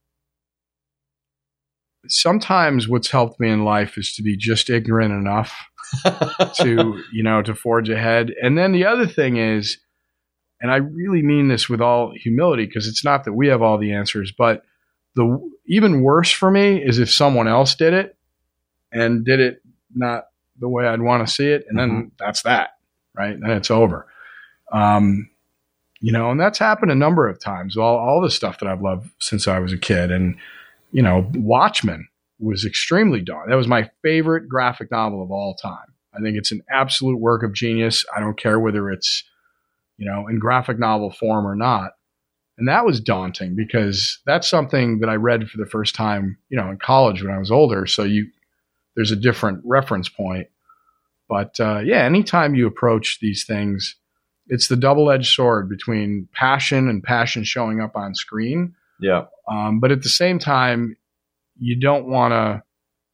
sometimes what's helped me in life is to be just ignorant enough to, you know, to forge ahead. And then the other thing is, and I really mean this with all humility, because it's not that we have all the answers, but the even worse for me is if someone else did it and did it not the way I'd want to see it. And Mm-hmm. then that's that, right? Then it's over. Um, You know, and that's happened a number of times. All all the stuff that I've loved since I was a kid. And, you know, Watchmen was extremely daunting. That was my favorite graphic novel of all time. I think it's an absolute work of genius. I don't care whether it's, you know, in graphic novel form or not. And that was daunting because that's something that I read for the first time, you know, in college when I was older. So you, there's a different reference point. But uh, yeah, anytime you approach these things, it's the double-edged sword between passion and passion showing up on screen. Yeah. Um, but at the same time, you don't want to,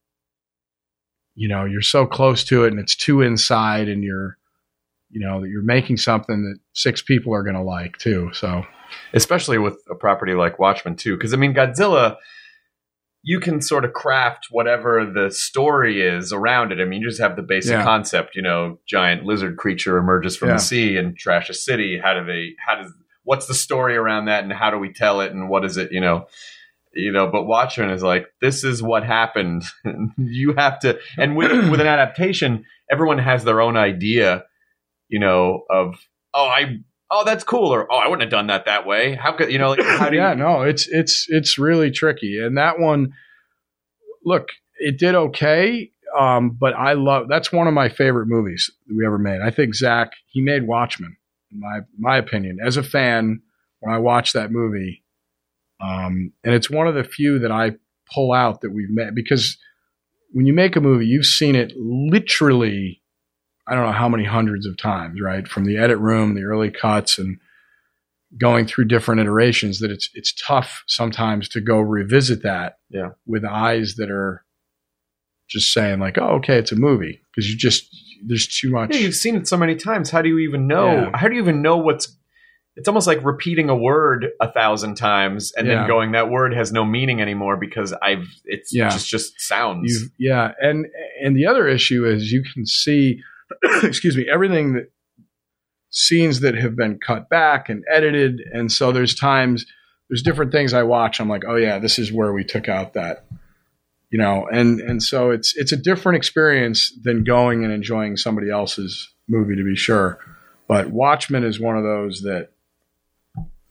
you know, you're so close to it and it's too inside, and you're, you know, that you're making something that six people are going to like too. So, especially with a property like Watchmen too. Because I mean, Godzilla, you can sort of craft whatever the story is around it. I mean, you just have the basic Yeah. concept, you know, giant lizard creature emerges from Yeah. the sea and trash a city. How do they, how does, what's the story around that, and how do we tell it, and what is it, you know, you know, but Watchmen is like, this is what happened. You have to, and with, with an adaptation, everyone has their own idea, you know, of, oh, I, oh, that's cool. Or, oh, I wouldn't have done that that way. How could, you know, like, how do yeah, you, no, it's, it's, it's really tricky. And that one, look, it did okay. Um, but I love, that's one of my favorite movies that we ever made. I think Zach, he made Watchmen, in my, my opinion, as a fan, when I watched that movie. Um, and it's one of the few that I pull out that we've met, because when you make a movie, you've seen it literally, I don't know how many hundreds of times, right? From the edit room, the early cuts, and going through different iterations, that it's, it's tough sometimes to go revisit that Yeah. with eyes that are just saying like, oh, okay, it's a movie. Cause you just, there's too much. yeah, you've seen it so many times. How do you even know? Yeah. How do you even know what's, it's almost like repeating a word a thousand times and Yeah. then going, that word has no meaning anymore because I've, it's Yeah. just, just sounds. You've, yeah. And, and the other issue is you can see, excuse me, everything that scenes that have been cut back and edited. And so there's times, there's different things I watch. I'm like, oh yeah, this is where we took out that, you know, and, and so it's, it's a different experience than going and enjoying somebody else's movie, to be sure. But Watchmen is one of those that,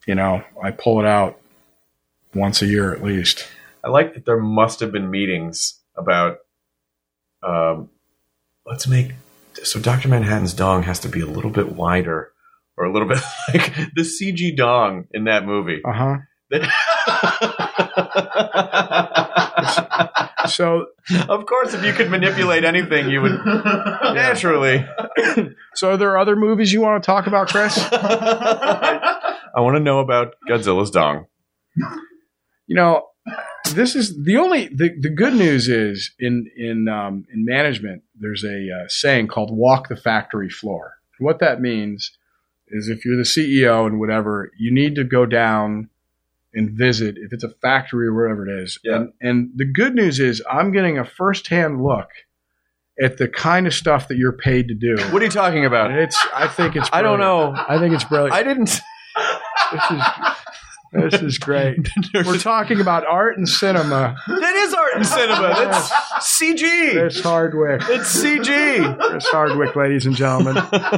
you know, I pull it out once a year at least. I like that there must have been meetings about, um, let's make, so Doctor Manhattan's dong has to be a little bit wider or a little bit like the C G dong in that movie. Uh huh. So, of course, if you could manipulate anything, you would naturally. So, are there other movies you want to talk about, Chris? I want to know about Godzilla's dong. You know, this is the only the, the good news is in in um, in management. There's a uh, saying called "walk the factory floor." What that means is, if you're the C E O and whatever, you need to go down and visit if it's a factory or wherever it is. Yeah. And, and the good news is, I'm getting a firsthand look at the kind of stuff that you're paid to do. What are you talking about? And it's I think it's I don't brilliant. know. I think it's brilliant. I didn't. This is this is great. We're talking about art and cinema. That is art and cinema. That's C G. Chris Hardwick. It's C G. Chris Hardwick, ladies and gentlemen.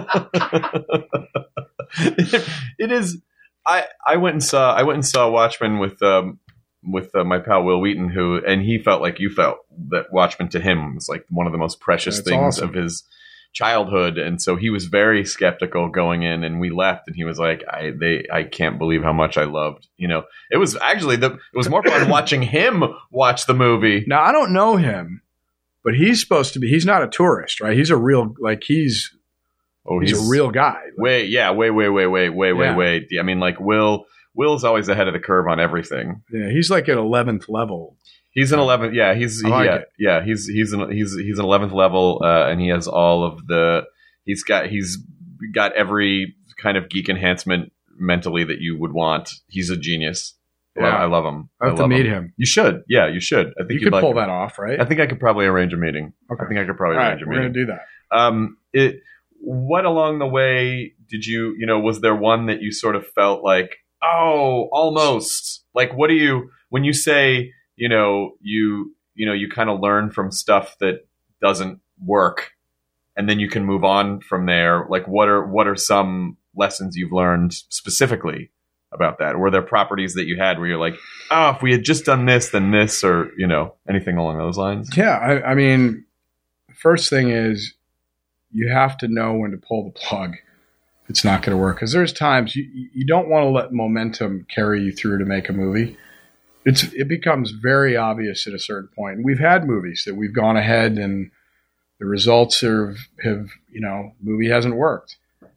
It is. I, I went and saw I went and saw Watchmen with um, with uh, my pal Will Wheaton, who and he felt like you felt that Watchmen to him was like one of the most precious That's things awesome. of his childhood, and so he was very skeptical going in, and we left, and he was like, I they I can't believe how much I loved. You know, it was actually the it was more fun watching him watch the movie. Now I don't know him, but he's supposed to be. He's not a tourist, right? He's a real like he's. Oh, He's, a real guy. Like, way, yeah, way, way, way, way, way, way, Yeah. way. I mean, like Will, Will's always ahead of the curve on everything. yeah, he's like at eleventh level. He's an eleventh, yeah, he's I like yeah, it. yeah, he's he's an he's he's an eleventh level, uh, and he has all of the. He's got he's got every kind of geek enhancement mentally that you would want. He's a genius. I love- Yeah. I love him. I have to love meet him. You should, yeah, you should. I think You you'd could like pull him. that off, right? I think I could probably arrange a meeting. Okay. I think I could probably All right, arrange a we're meeting. gonna do that. Um, it, what along the way did you, you know, was there one that you sort of felt like, oh, almost like, what do you, when you say, you know, you, you know, you kind of learn from stuff that doesn't work and then you can move on from there. Like what are, what are some lessons you've learned specifically about that? Were there properties that you had where you're like, oh, if we had just done this, then this, or, you know, anything along those lines? Yeah, I, I mean, first thing is you have to know when to pull the plug. It's not going to work because there's times you you don't want to let momentum carry you through to make a movie. It's it becomes very obvious at a certain point. And we've had movies that we've gone ahead and the results have have you know movie hasn't worked,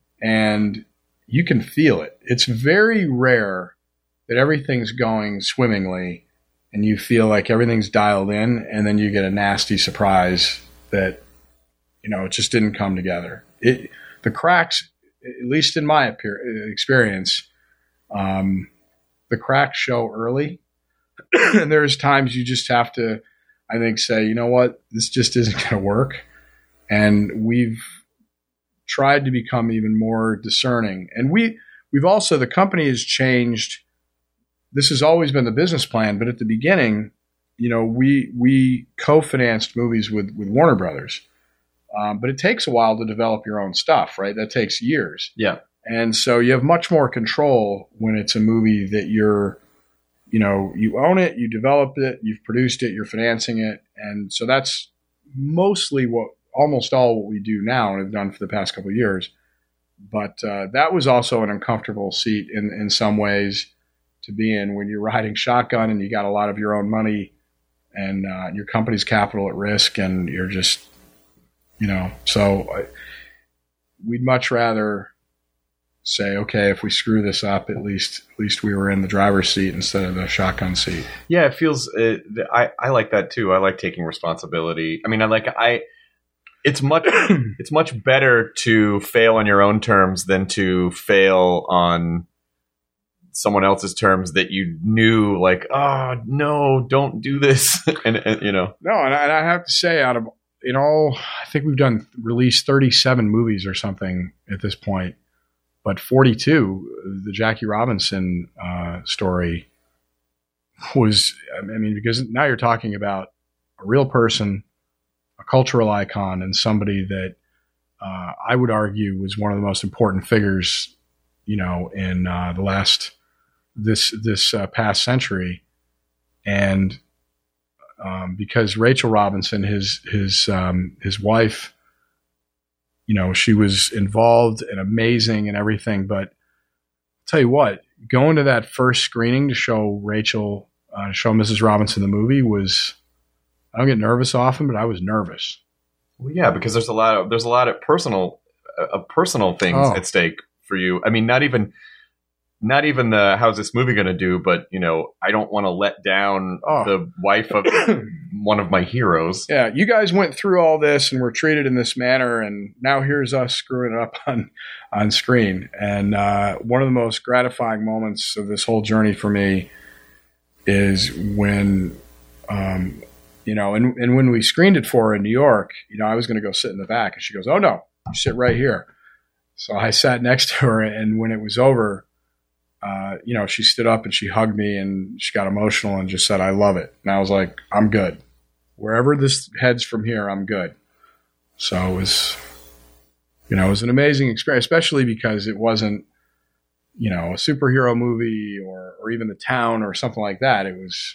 and you can feel it. It's very rare that everything's going swimmingly and you feel like everything's dialed in, and then you get a nasty surprise that you know it just didn't come together. It the cracks. At least in my experience, um, the cracks show early. And there's times you just have to, I think, say, you know what, this just isn't going to work. And we've tried to become even more discerning. And we, we've also, the company has changed. This has always been the business plan, but at the beginning, you know, we, we co-financed movies with, with Warner Brothers. Um, but it takes a while to develop your own stuff, right? That takes years. Yeah. And so you have much more control when it's a movie that you're, you know, you own it, you developed it, you've produced it, you're financing it. And so that's mostly what, almost all what we do now and have done for the past couple of years. But uh, that was also an uncomfortable seat in, in some ways to be in when you're riding shotgun and you got a lot of your own money and uh, your company's capital at risk and you're just, you know, so I, we'd much rather say, okay, if we screw this up, at least at least we were in the driver's seat instead of the shotgun seat. Yeah, it feels. Uh, I I like that too. I like taking responsibility. I mean, I like I. It's much. It's much better to fail on your own terms than to fail on someone else's terms that you knew. Like, oh no, don't do this. and, and you know, No, and I, and I have to say, out of in all, I think we've done released thirty-seven movies or something at this point, but forty-two, the Jackie Robinson uh, story was, I mean, because now you're talking about a real person, a cultural icon, and somebody that uh, I would argue was one of the most important figures, you know, in uh, the last this this uh, past century, and um, because Rachel Robinson, his his um, his wife, you know, she was involved and amazing and everything. But I'll tell you what, going to that first screening to show Rachel, uh, to show Missus Robinson the movie was, I don't get nervous often, but I was nervous. Well, yeah, because there's a lot of there's a lot of personal uh, personal things Oh. at stake for you. I mean, not even not even the how's this movie going to do, but you know, I don't want to let down Oh. the wife of one of my heroes. Yeah, you guys went through all this and were treated in this manner, and now here's us screwing it up on on screen. And uh, one of the most gratifying moments of this whole journey for me is when, um, you know, and, and when we screened it for her in New York, you know, I was going to go sit in the back, and she goes, "Oh no, you sit right here." So I sat next to her, and when it was over, uh, you know, she stood up and she hugged me and she got emotional and just said, "I love it." And I was like, "I'm good. Wherever this heads from here, I'm good." So it was, you know, it was an amazing experience, especially because it wasn't, you know, a superhero movie or, or even The Town or something like that. It was,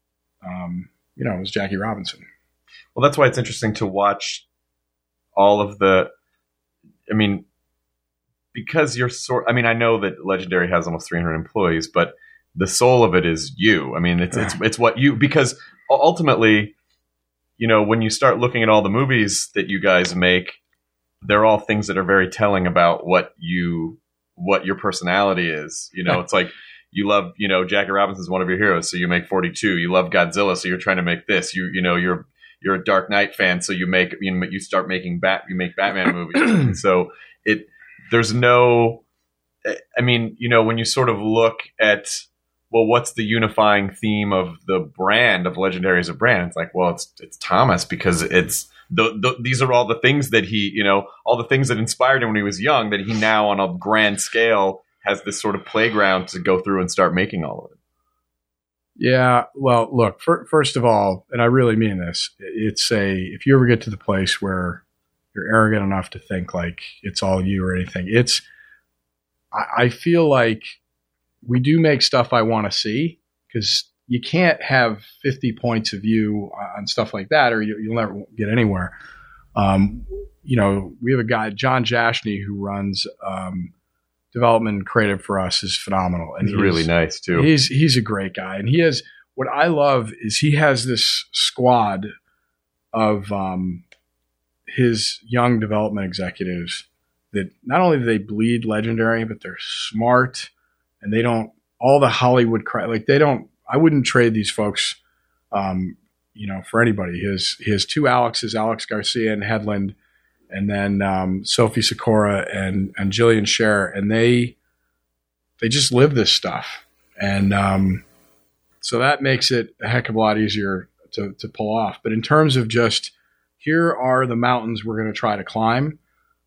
um, you know, it was Jackie Robinson. Well, that's why it's interesting to watch all of the. I mean, because you're sort. I mean, I know that Legendary has almost three hundred employees, but the soul of it is you. I mean, it's it's it's what you, because ultimately, you know, when you start looking at all the movies that you guys make, they're all things that are very telling about what you what your personality is. You know, it's like you love, you know, Jackie Robinson's one of your heroes, so you make forty-two. You love Godzilla, so you're trying to make this. You you know, you're you're a Dark Knight fan, so you make you know, you start making bat you make Batman movies. So it there's no, I mean, you know, when you sort of look at, well, what's the unifying theme of the brand of Legendary as a brand? It's like, well, it's it's Thomas, because it's the, the these are all the things that he, you know, all the things that inspired him when he was young, that he now on a grand scale has this sort of playground to go through and start making all of it. Yeah, well, look, for, first of all, and I really mean this, it's a, if you ever get to the place where you're arrogant enough to think like it's all you or anything, it's, I, I feel like we do make stuff I want to see, because you can't have fifty points of view on stuff like that, or you, you'll never get anywhere. Um, you know, we have a guy, John Jashney, who runs um, development and creative for us, is phenomenal. And He's really nice too. He's he's a great guy, and he has, what I love is he has this squad of um, his young development executives that not only do they bleed Legendary, but they're smart, and they don't, all the Hollywood crap, like they don't, I wouldn't trade these folks, um, you know, for anybody. He has, he has two Alexes, Alex Garcia and Headland, and then um, Sophie Sikora and, and Jillian Scher, and they they just live this stuff. And um, so that makes it a heck of a lot easier to, to pull off. But in terms of just, here are the mountains we're going to try to climb,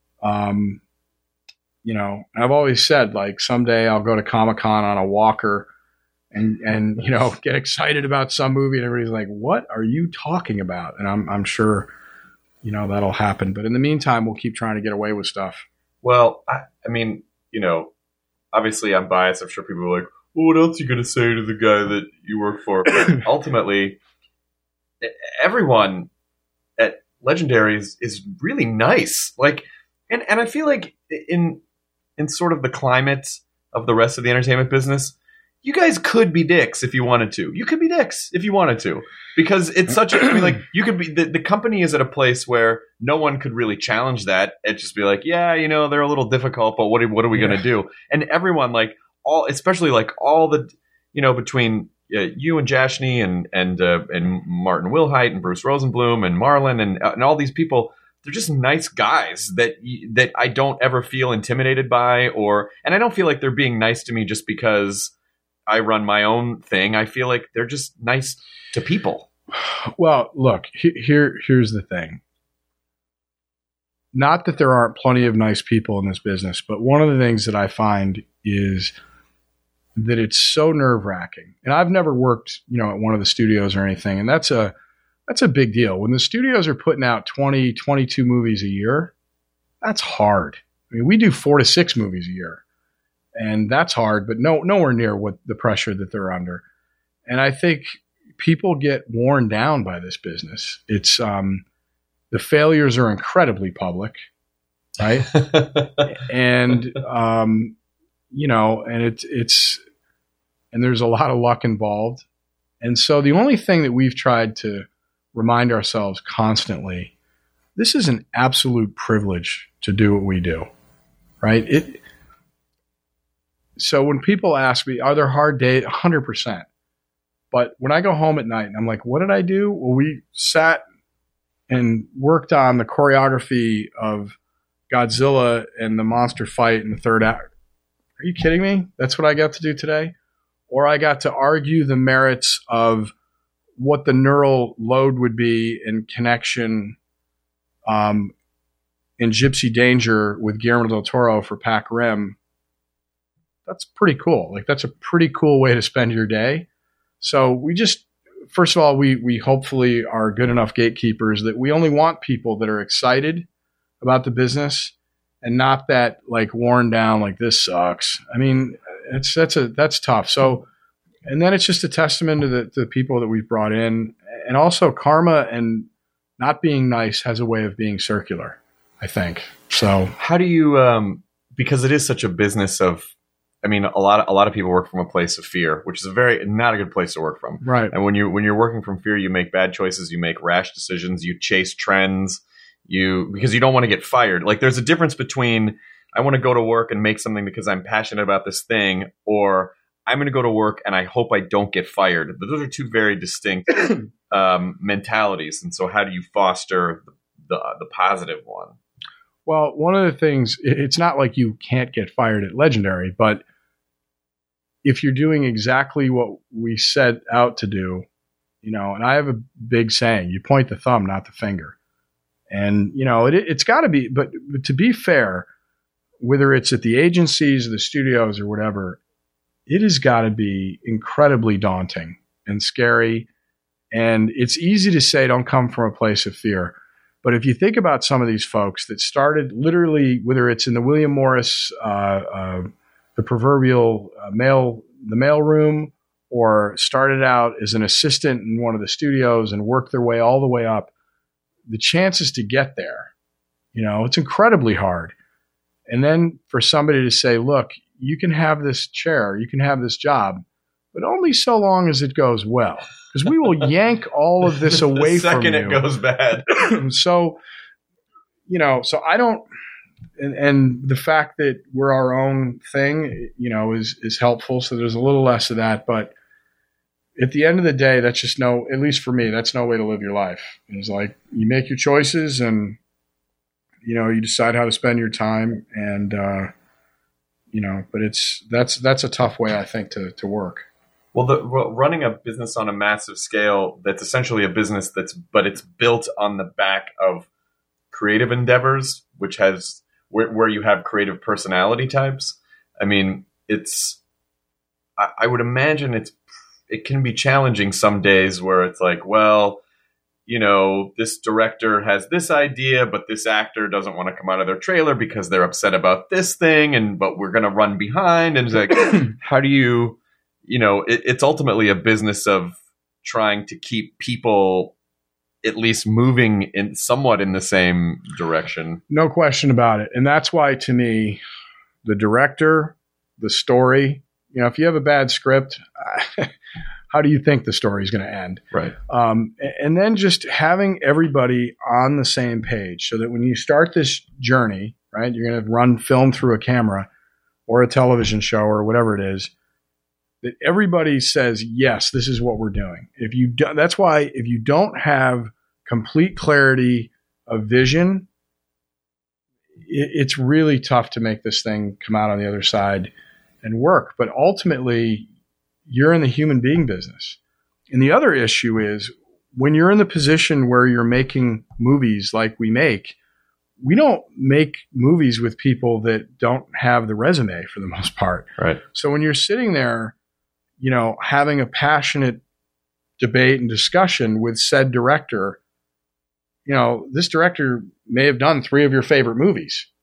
um, you know, I've always said, like, someday I'll go to Comic-Con on a walker and, and, you know, get excited about some movie, and everybody's like, what are you talking about? And I'm, I'm sure, you know, that'll happen. But in the meantime, we'll keep trying to get away with stuff. Well, I, I mean, you know, obviously I'm biased. I'm sure people are like, well, what else are you going to say to the guy that you work for? But ultimately, everyone at Legendary is, is really nice. Like, and, and I feel like in in sort of the climate of the rest of the entertainment business, you guys could be dicks if you wanted to. You could be dicks if you wanted to, because it's such a, I mean, like, you could be, the, the company is at a place where no one could really challenge that. It'd just be like, yeah, you know, they're a little difficult, but what are, what are we Yeah. going to do? And everyone, like, all, especially like all the, you know, between uh, you and Jashney and, and, uh, and Martin Wilhite and Bruce Rosenblum and Marlon and, uh, and all these people, they're just nice guys that, that I don't ever feel intimidated by, or, and I don't feel like they're being nice to me just because I run my own thing. I feel like they're just nice to people. Well, look, he, here, here's the thing. Not that there aren't plenty of nice people in this business, but one of the things that I find is that it's so nerve-wracking. And I've never worked, you know, at one of the studios or anything, and that's a that's a big deal. When the studios are putting out twenty, twenty-two movies a year, that's hard. I mean, we do four to six movies a year. and that's hard, but no, nowhere near what the pressure that they're under. And I think people get worn down by this business. It's um, the failures are incredibly public, right? and um, you know, and it's it's and there's a lot of luck involved. And so the only thing that we've tried to remind ourselves constantly, this is an absolute privilege to do what we do, right? It. So when people ask me, are there hard days? one hundred percent. But when I go home at night and I'm like, what did I do? Well, we sat and worked on the choreography of Godzilla and the monster fight in the third act. Are you kidding me? That's what I got to do today? Or I got to argue the merits of what the neural load would be in connection um, in Gypsy Danger with Guillermo del Toro for Pac Rim. That's pretty cool. Like, that's a pretty cool way to spend your day. So we just, first of all, we we hopefully are good enough gatekeepers that we only want people that are excited about the business and not that like worn down, like this sucks. I mean, it's that's a that's tough. So, and then it's just a testament to the, to the people that we've brought in, and also karma and not being nice has a way of being circular, I think. So how do you, um, because it is such a business of, I mean, a lot of, a lot of people work from a place of fear, which is a very not a good place to work from. Right. And when you when you're working from fear, you make bad choices, you make rash decisions, you chase trends, you because you don't want to get fired. Like, there's a difference between I want to go to work and make something because I'm passionate about this thing, or I'm going to go to work and I hope I don't get fired. But those are two very distinct um, mentalities. And so, how do you foster the the, the positive one? Well, one of the things, it's not like you can't get fired at Legendary, but if you're doing exactly what we set out to do, you know, and I have a big saying, you point the thumb, not the finger. And, you know, it, it's got to be, but, but to be fair, whether it's at the agencies or the studios or whatever, it has got to be incredibly daunting and scary. And it's easy to say, don't come from a place of fear. But if you think about some of these folks that started literally, whether it's in the William Morris, uh, uh, the proverbial uh, mail, the mail room, or started out as an assistant in one of the studios and worked their way all the way up, the chances to get there, you know, it's incredibly hard. And then for somebody to say, look, you can have this chair, you can have this job, but only so long as it goes well, because we will yank all of this away from you. The second it goes bad. So, you know, so I don't, and, and the fact that we're our own thing, you know, is, is helpful. So there's a little less of that, but at the end of the day, that's just no, at least for me, that's no way to live your life. It's like you make your choices and, you know, you decide how to spend your time and, uh, you know, but it's, that's, that's a tough way, I think, to, to work. Well, the, running a business on a massive scale, that's essentially a business that's, but it's built on the back of creative endeavors, which has, where, where you have creative personality types. I mean, it's, I, I would imagine it's, it can be challenging some days where it's like, well, you know, this director has this idea, but this actor doesn't want to come out of their trailer because they're upset about this thing. And, but we're going to run behind. And it's like, how do you, you know, it, it's ultimately a business of trying to keep people at least moving in somewhat in the same direction. No question about it. And that's why, to me, the director, the story, you know, if you have a bad script, how do you think the story is going to end? Right. Um, and then just having everybody on the same page so that when you start this journey, right, you're going to run film through a camera or a television show or whatever it is, that everybody says, yes, this is what we're doing. If you do, that's why if you don't have complete clarity of vision, it, it's really tough to make this thing come out on the other side and work. But ultimately, you're in the human being business. And the other issue is when you're in the position where you're making movies like we make, we don't make movies with people that don't have the resume for the most part. Right. So when you're sitting there, you know, having a passionate debate and discussion with said director, you know, this director may have done three of your favorite movies.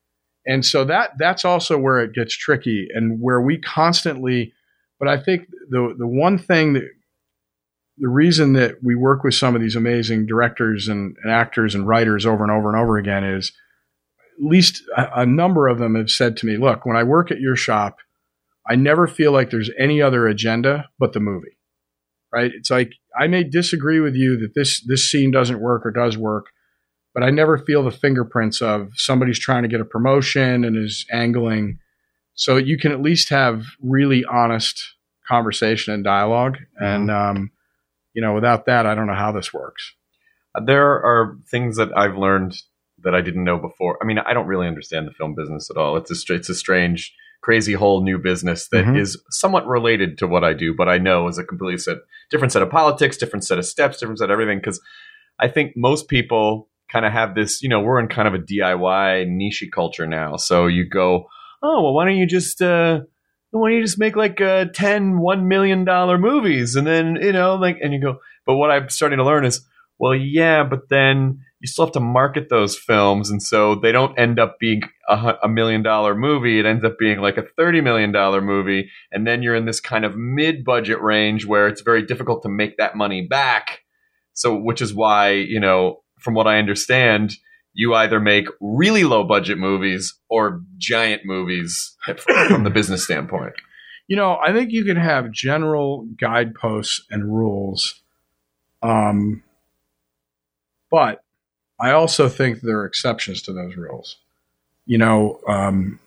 And so that that's also where it gets tricky and where we constantly, but I think the the one thing that, the reason that we work with some of these amazing directors and, and actors and writers over and over and over again is at least a, a number of them have said to me, look, when I work at your shop, I never feel like there's any other agenda but the movie, right? It's like, I may disagree with you that this, this scene doesn't work or does work, but I never feel the fingerprints of somebody's trying to get a promotion and is angling. So you can at least have really honest conversation and dialogue. Mm-hmm. And, um, you know, without that, I don't know how this works. There are things that I've learned that I didn't know before. I mean, I don't really understand the film business at all. It's a, it's a strange, crazy whole new business that mm-hmm. is somewhat related to what I do, but I know is a completely set, different set of politics, different set of steps, different set of everything. Because I think most people kind of have this, you know, we're in kind of a D I Y niche culture now. So you go, oh, well, why don't you just, uh, why don't you just make like uh, ten one million dollars movies? And then, you know, like, and you go, but what I'm starting to learn is, well, yeah, but then you still have to market those films. And so they don't end up being a, a million dollar movie. It ends up being like a thirty million dollars movie. And then you're in this kind of mid budget range where it's very difficult to make that money back. So, which is why, you know, from what I understand, you either make really low budget movies or giant movies from the business standpoint. You know, I think you can have general guideposts and rules. Um, but I also think there are exceptions to those rules. You know, um,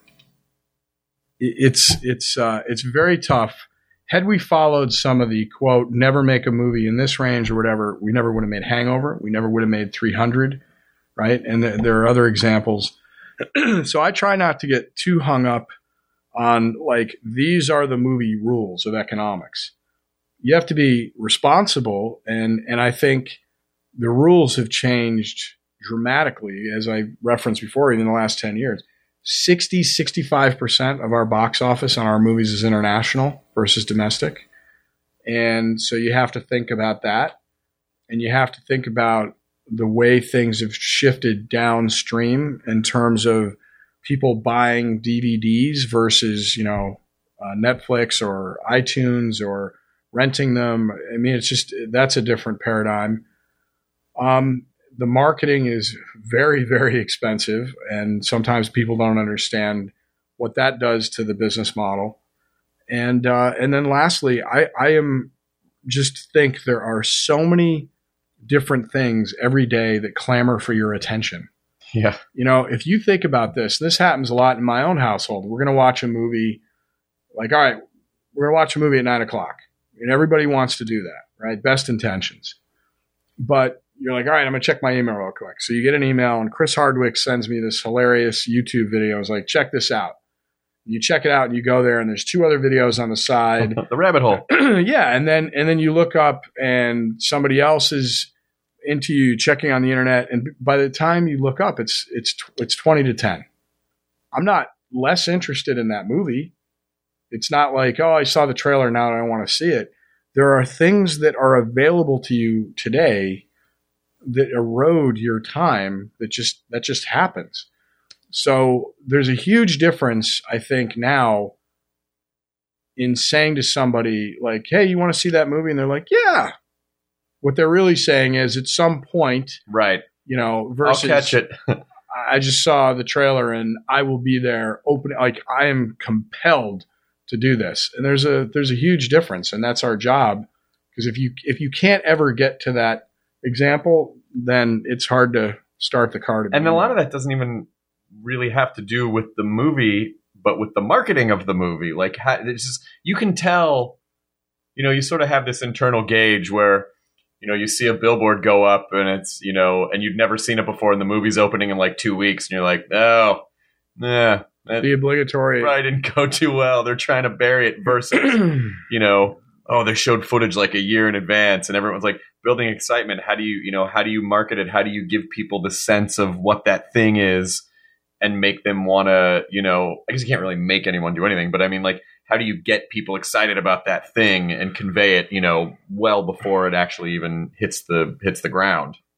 it, it's it's uh, it's very tough. Had we followed some of the quote, never make a movie in this range or whatever, we never would have made Hangover. We never would have made three hundred. Right. And th- there are other examples. So I try not to get too hung up on like, these are the movie rules of economics. You have to be responsible. And, and I think the rules have changed dramatically, as I referenced before, even in the last ten years. sixty, sixty-five percent of our box office on our movies is international versus domestic. And so you have to think about that. And you have to think about the way things have shifted downstream in terms of people buying D V Ds versus, you know, uh, Netflix or iTunes or renting them. I mean, it's just, that's a different paradigm. Um, the marketing is very, very expensive. And sometimes people don't understand what that does to the business model. And, uh, and then lastly, I, I am just think there are so many different things every day that clamor for your attention. Yeah. You know, if you think about this, this happens a lot in my own household. We're going to watch a movie like, all right, we're going to watch a movie at nine o'clock and everybody wants to do that, right? Best intentions. But you're like, all right, I'm going to check my email real quick. So you get an email and Chris Hardwick sends me this hilarious YouTube video. It's like, check this out. You check it out and you go there and there's two other videos on the side. The rabbit hole. Yeah. And then, and then you look up and somebody else is into you checking on the internet. And by the time you look up, it's, it's, it's twenty to ten. I'm not less interested in that movie. It's not like, oh, I saw the trailer. Now I don't want to see it. There are things that are available to you today that erode your time that just, that just happens. So there's a huge difference, I think, now in saying to somebody like, hey, you want to see that movie? And they're like, yeah. What they're really saying is at some point, right? You know, versus I'll catch it. I just saw the trailer and I will be there open. Like I am compelled to do this. And there's a, there's a huge difference. And that's our job. Because if you, if you can't ever get to that example, then it's hard to start the car. To and a lot of that doesn't even really have to do with the movie, but with the marketing of the movie. Like how, it's just, you can tell, you know, you sort of have this internal gauge where, you know, you see a billboard go up and it's, you know, and you've never seen it before and the movie's opening in like two weeks and you're like, oh, nah. That, the obligatory. Probably didn't go too well. They're trying to bury it versus, you know, oh, they showed footage like a year in advance and everyone's like building excitement. How do you, you know, how do you market it? How do you give people the sense of what that thing is and make them want to, you know, I guess you can't really make anyone do anything, but I mean, like, how do you get people excited about that thing and convey it, you know, well before it actually even hits the hits the ground?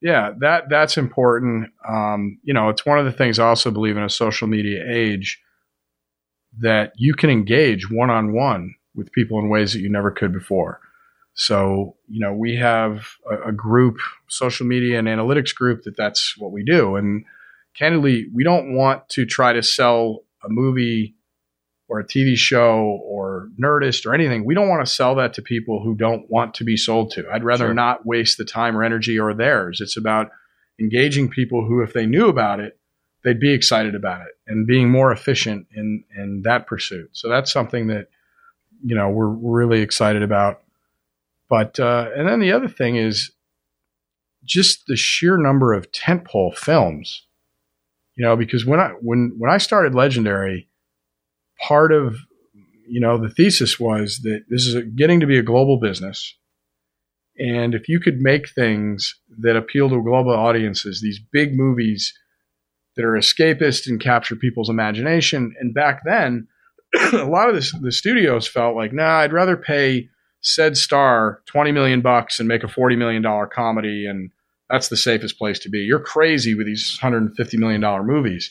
Yeah, that that's important. Um, you know, it's one of the things I also believe in a social media age that you can engage one-on-one with people in ways that you never could before. So, you know, we have a, a group, social media and analytics group, that that's what we do. And candidly, we don't want to try to sell a movie or a T V show or Nerdist or anything. We don't want to sell that to people who don't want to be sold to. I'd rather Sure. not waste the time or energy or theirs. It's about engaging people who, if they knew about it, they'd be excited about it, and being more efficient in, in that pursuit. So that's something that, you know, we're, we're really excited about. But, uh, and then the other thing is just the sheer number of tentpole films, you know, because when I, when, when I started Legendary, part of, you know, the thesis was that this is a, getting to be a global business. And if you could make things that appeal to global audiences, these big movies that are escapist and capture people's imagination. And back then, a lot of this, the studios felt like, nah, I'd rather pay said star twenty million bucks and make a forty million dollars comedy. And that's the safest place to be. You're crazy with these one hundred fifty million dollars movies.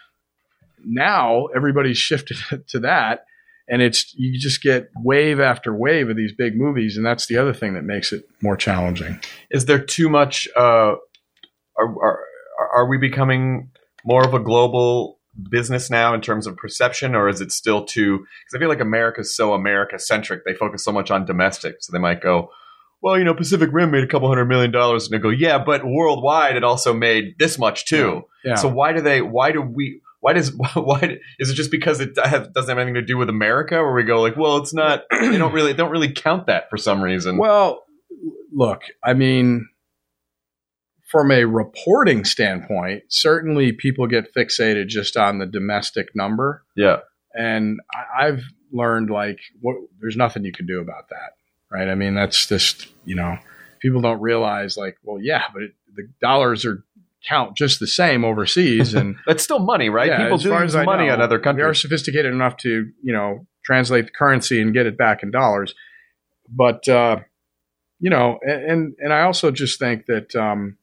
Now everybody's shifted to that. And it's, you just get wave after wave of these big movies. And that's the other thing that makes it more challenging. Is there too much, uh, are, are, are we becoming more of a global business now in terms of perception, or is it still too, because I feel like America's so America centric. They focus so much on domestic. So they might go, well, you know, Pacific Rim made a couple hundred million dollars, and they go, yeah, but worldwide it also made this much too. Yeah. So why do they, why do we, why does, why is it just because it have, doesn't have anything to do with America, where we go like, well, it's not, they don't really, don't really count that for some reason. Well, look, I mean, from a reporting standpoint, certainly people get fixated just on the domestic number. Yeah. And I, I've learned, like, what, there's nothing you can do about that, right? I mean, that's just, you know, people don't realize, like, well, yeah, but it, the dollars are count just the same overseas. And that's still money, right? Yeah, People as do far as use I money know, on other we are countries. sophisticated enough to, you know, translate the currency and get it back in dollars. But, uh, you know, and, and I also just think that, um,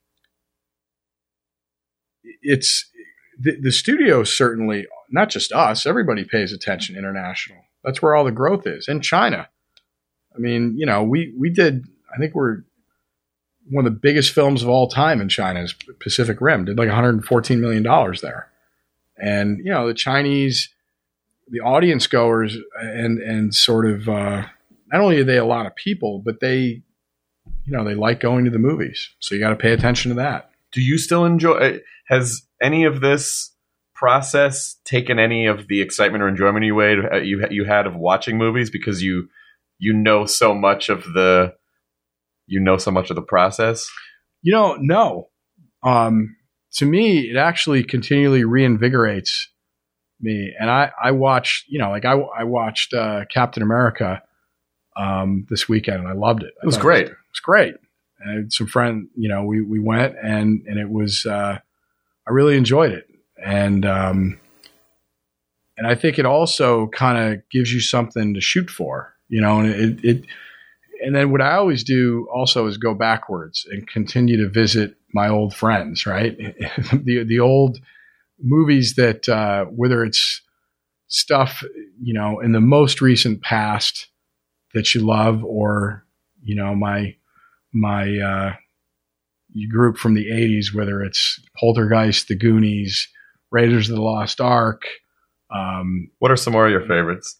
it's the, the studio, certainly not just us, everybody pays attention international. That's where all the growth is. In China, I mean, you know, we, we did, I think we're one of the biggest films of all time in China is Pacific Rim, did like one hundred fourteen million dollars there. And, you know, the Chinese, the audience goers and, and sort of, uh, not only are they a lot of people, but they, you know, they like going to the movies. So you got to pay attention to that. Do you still enjoy? Has any of this process taken any of the excitement or enjoyment you had you you had of watching movies, because you you know so much of the you know so much of the process? You know, no. Um, to me, it actually continually reinvigorates me. And I I watched, you know, like I I watched uh, Captain America um, this weekend, and I loved it. It was I great. It was, it was great. I had some friend, you know, we, we went and, and it was, uh, I really enjoyed it. And, um, and I think it also kind of gives you something to shoot for, you know, and it, it, and then what I always do also is go backwards and continue to visit my old friends, right? the, the old movies that, uh, whether it's stuff, you know, in the most recent past that you love, or, you know, my, my uh, group from the eighties, whether it's Poltergeist, The Goonies, Raiders of the Lost Ark. Um, what are some more of your favorites?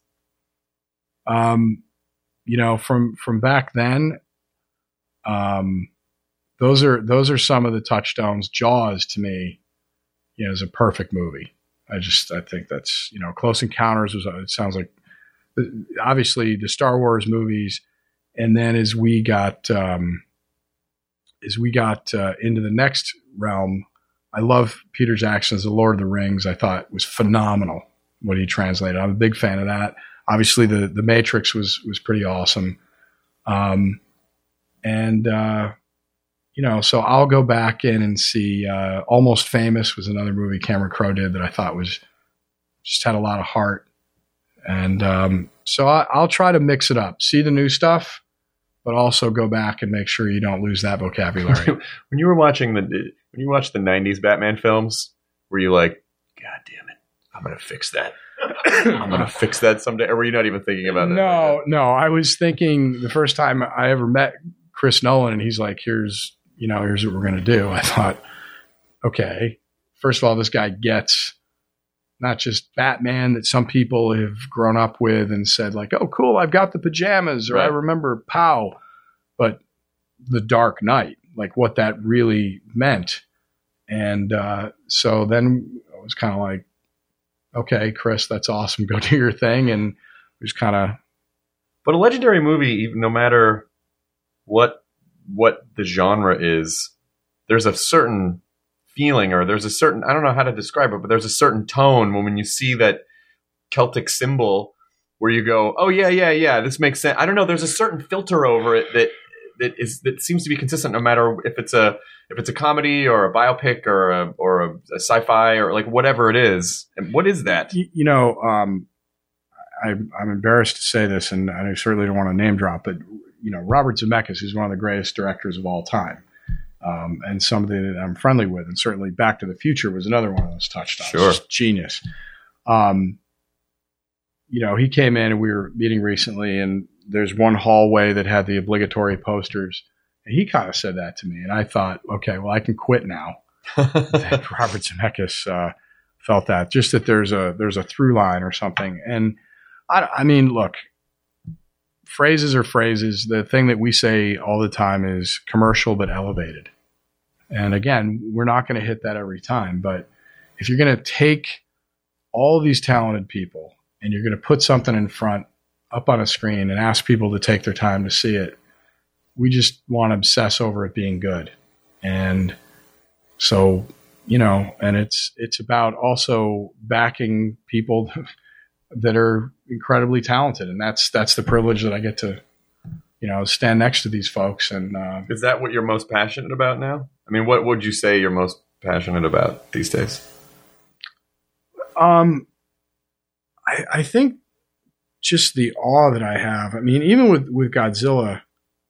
Um, you know, from from back then, um, those are those are some of the touchstones. Jaws, to me, you know, is a perfect movie. I just I think that's, you know, Close Encounters was. It sounds like, obviously, the Star Wars movies. And then as we got um, as we got uh, into the next realm, I love Peter Jackson's The Lord of the Rings. I thought was phenomenal what he translated. I'm a big fan of that. Obviously, the the Matrix was was pretty awesome. Um, and uh, you know, so I'll go back in and see uh, Almost Famous was another movie Cameron Crowe did that I thought was just had a lot of heart. And um, so I, I'll try to mix it up, see the new stuff, but also go back and make sure you don't lose that vocabulary. When you were watching the when you watched the nineties Batman films, were you like, God damn it, I'm gonna fix that. I'm gonna fix that someday, or were you not even thinking about that? No, no. I was thinking the first time I ever met Chris Nolan, and he's like, "Here's, you know, here's what we're gonna do." I thought, okay, first of all, this guy gets not just Batman that some people have grown up with and said like, "Oh, cool, I've got the pajamas," or Right. "I remember Pow," but the Dark Knight, like what that really meant, and uh, so then I was kind of like, okay, Chris, that's awesome. Go do your thing. And we just kind of. But a legendary movie, even no matter what what the genre is, there's a certain feeling, or there's a certain, I don't know how to describe it, but there's a certain tone when, when you see that Celtic symbol where you go, oh yeah, yeah, yeah, this makes sense. I don't know. There's a certain filter over it that that is that seems to be consistent no matter if it's a if it's a comedy or a biopic or a or a, a sci-fi or like whatever it is. And what is that? You, you know, um, I, I'm embarrassed to say this, and I certainly don't want to name drop, but you know, Robert Zemeckis is one of the greatest directors of all time, um, and somebody that I'm friendly with, and certainly Back to the Future was another one of those touchdowns. Sure. Just genius. Um, you know, he came in and we were meeting recently, and there's one hallway that had the obligatory posters. And he kind of said that to me. And I thought, okay, well, I can quit now. That Robert Zemeckis uh, felt that. Just that there's a there's a through line or something. And I, I mean, look, phrases are phrases. The thing that we say all the time is commercial but elevated. And again, we're not going to hit that every time. But if you're going to take all of these talented people and you're going to put something in front up on a screen and ask people to take their time to see it, we just want to obsess over it being good. And so, you know, and it's, it's about also backing people that are incredibly talented. And that's, that's the privilege that I get to, you know, stand next to these folks. And, uh, Is that what you're most passionate about now? I mean, what would you say you're most passionate about these days? um, I, I think just the awe that I have. I mean, even with, with Godzilla,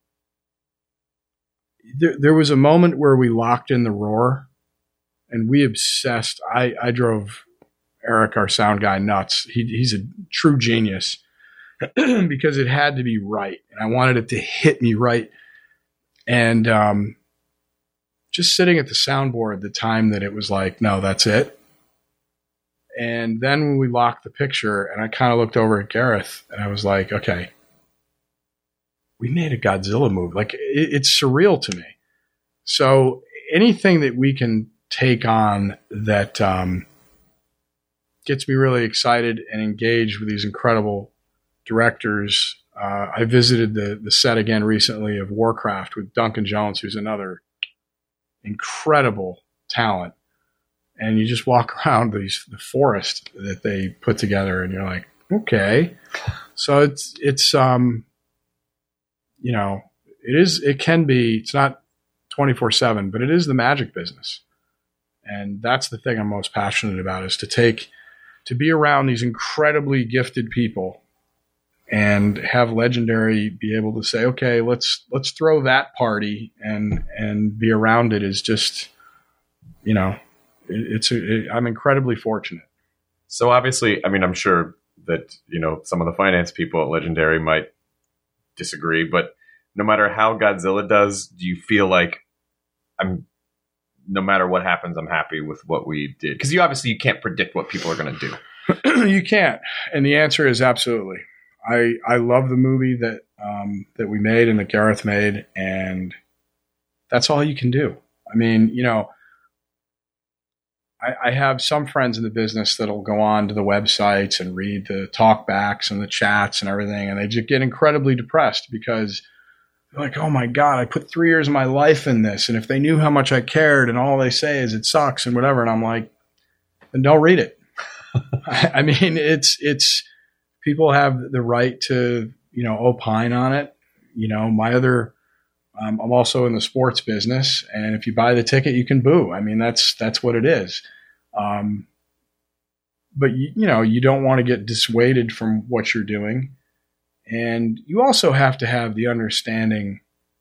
there, there was a moment where we locked in the roar and we obsessed. I, I drove Eric, our sound guy, nuts. He, he's a true genius because it had to be right. And I wanted it to hit me right. And um, just sitting at the soundboard the time that it was like, no, that's it. And then when we locked the picture, and I kind of looked over at Gareth, and I was like, okay, we made a Godzilla movie. Like, it, it's surreal to me. So anything that we can take on that um, gets me really excited and engaged with these incredible directors. Uh, I visited the, the set again recently of Warcraft with Duncan Jones, who's another incredible talent. And you just walk around these the forest that they put together, and you're like, okay. So it's it's um, you know, it is it can be. It's not twenty-four seven, but it is the magic business, and that's the thing I'm most passionate about, is to take to be around these incredibly gifted people, and have Legendary be able to say, okay, let's let's throw that party, and and be around it is just, you know. It's it, I'm incredibly fortunate. So obviously, I mean, I'm sure that, you know, some of the finance people at Legendary might disagree, but no matter how Godzilla does, do you feel like I'm, no matter what happens, I'm happy with what we did? Because you obviously you can't predict what people are going to do. You can't, and the answer is absolutely. I I love the movie that um, that we made and that Gareth made, and that's all you can do. I mean, you know. I have some friends in the business that'll go on to the websites and read the talkbacks and the chats and everything, and they just get incredibly depressed because they're like, oh my God, I put three years of my life in this, and if they knew how much I cared, and all they say is it sucks and whatever, and I'm like, then don't read it. I mean, it's it's people have the right to, you know, opine on it. You know, my other Um, I'm also in the sports business, and if you buy the ticket, you can boo. I mean, that's that's what it is. Um, but you, you know, you don't want to get dissuaded from what you're doing, And you also have to have the understanding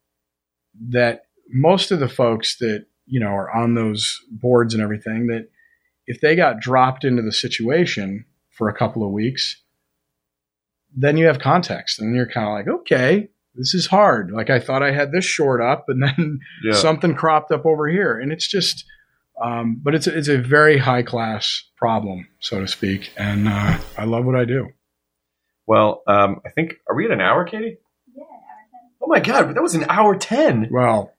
that most of the folks that, you know, are on those boards and everything, that if they got dropped into the situation for a couple of weeks, then you have context and you're kind of like, okay, this is hard. Like I thought I had this short up and then Yeah. something cropped up over here. And it's just, um, but it's, it's a very high class problem, so to speak. And uh, I love what I do. Well, um, I think, are we at an hour, Katie? Yeah, an hour ten. Oh my God, that was an hour ten. Well,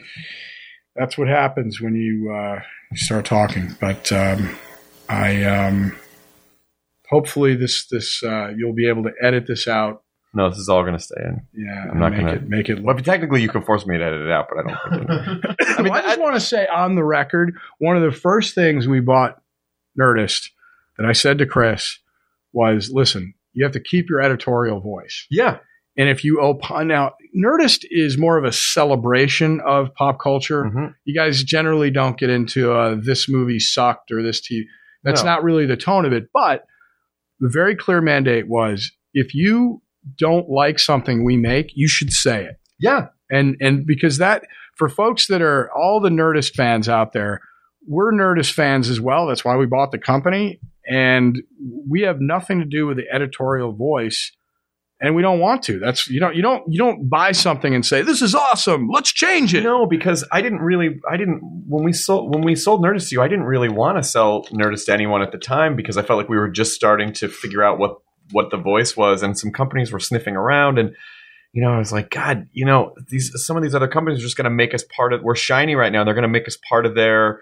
that's what happens when you uh, start talking. But um, I um, hopefully this this uh, you'll be able to edit this out. No, this is all going to stay in. Yeah, I'm not make gonna- it make it. Well, Look. technically, you can force me to edit it out, but I don't think it. I mean, I just want to say on the record, one of the first things we bought Nerdist that I said to Chris was, "Listen, you have to keep your editorial voice." Yeah. And if you opine now, Nerdist is more of a celebration of pop culture. Mhm. You guys generally don't get into uh, this movie sucked or this T V. That's No. not really the tone of it. But the very clear mandate was if you don't like something we make, you should say it. Yeah. And and because that for folks that are all the Nerdist fans out there, we're Nerdist fans as well. That's why we bought the company. And we have nothing to do with the editorial voice. And we don't want to. That's you don't you don't you don't buy something and say, this is awesome, let's change it. No, because I didn't really, I didn't when we sold when we sold Nerdist to you, I didn't really want to sell Nerdist to anyone at the time because I felt like we were just starting to figure out what what the voice was, and some companies were sniffing around, and you know, I was like, God, you know, these some of these other companies are just going to make us part of. We're shiny right now. They're going to make us part of their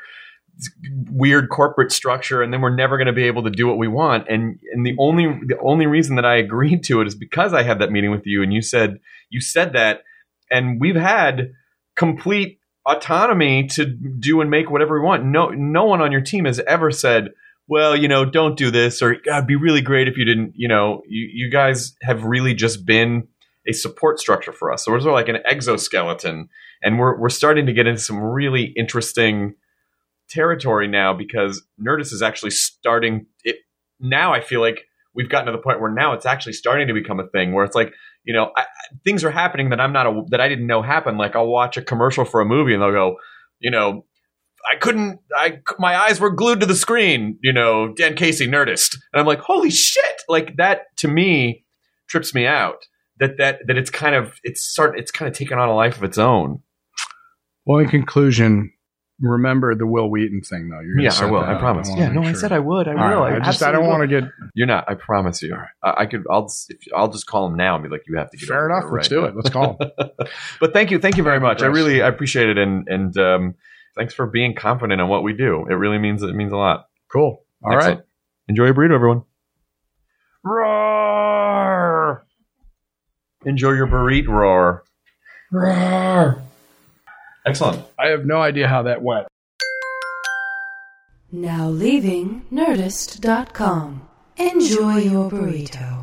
weird corporate structure, and then we're never going to be able to do what we want. And and the only the only reason that I agreed to it is because I had that meeting with you, and you said you said that, and we've had complete autonomy to do and make whatever we want. No no one on your team has ever said, well, you know, don't do this, or God, it'd be really great if you didn't. You know, you you guys have really just been a support structure for us. So we're sort of like an exoskeleton, and we're we're starting to get into some really interesting territory now because Nerdist is actually starting it now. I feel like we've gotten to the point where now it's actually starting to become a thing where it's like, you know, I, things are happening that I'm not a, that I didn't know happen. Like I'll watch a commercial for a movie and they'll go, you know, I couldn't, I my eyes were glued to the screen, you know, Dan Casey, Nerdist, and I'm like, holy shit! Like that to me trips me out. That that that it's kind of it's start it's kind of taken on a life of its own. Well, in conclusion, remember the Will Wheaton thing, though. You're gonna Yeah, set I will. that I up. promise. wanna Yeah, make no, I sure. said I would. I All will. right, I just I don't want to get You're not. I promise you. I, I could. I'll. If, I'll just call him now and be like, "You have to get." fair over enough. there Let's right do now." it. Let's call him. But thank you, thank you very much. I Chris. really I appreciate it, and and um, thanks for being confident in what we do. It really means it means a lot. Cool. All Excellent. right. Enjoy your burrito, everyone. Roar. Enjoy your burrito roar. Roar. Excellent. I have no idea how that went. Now leaving Nerdist dot com. Enjoy your burrito.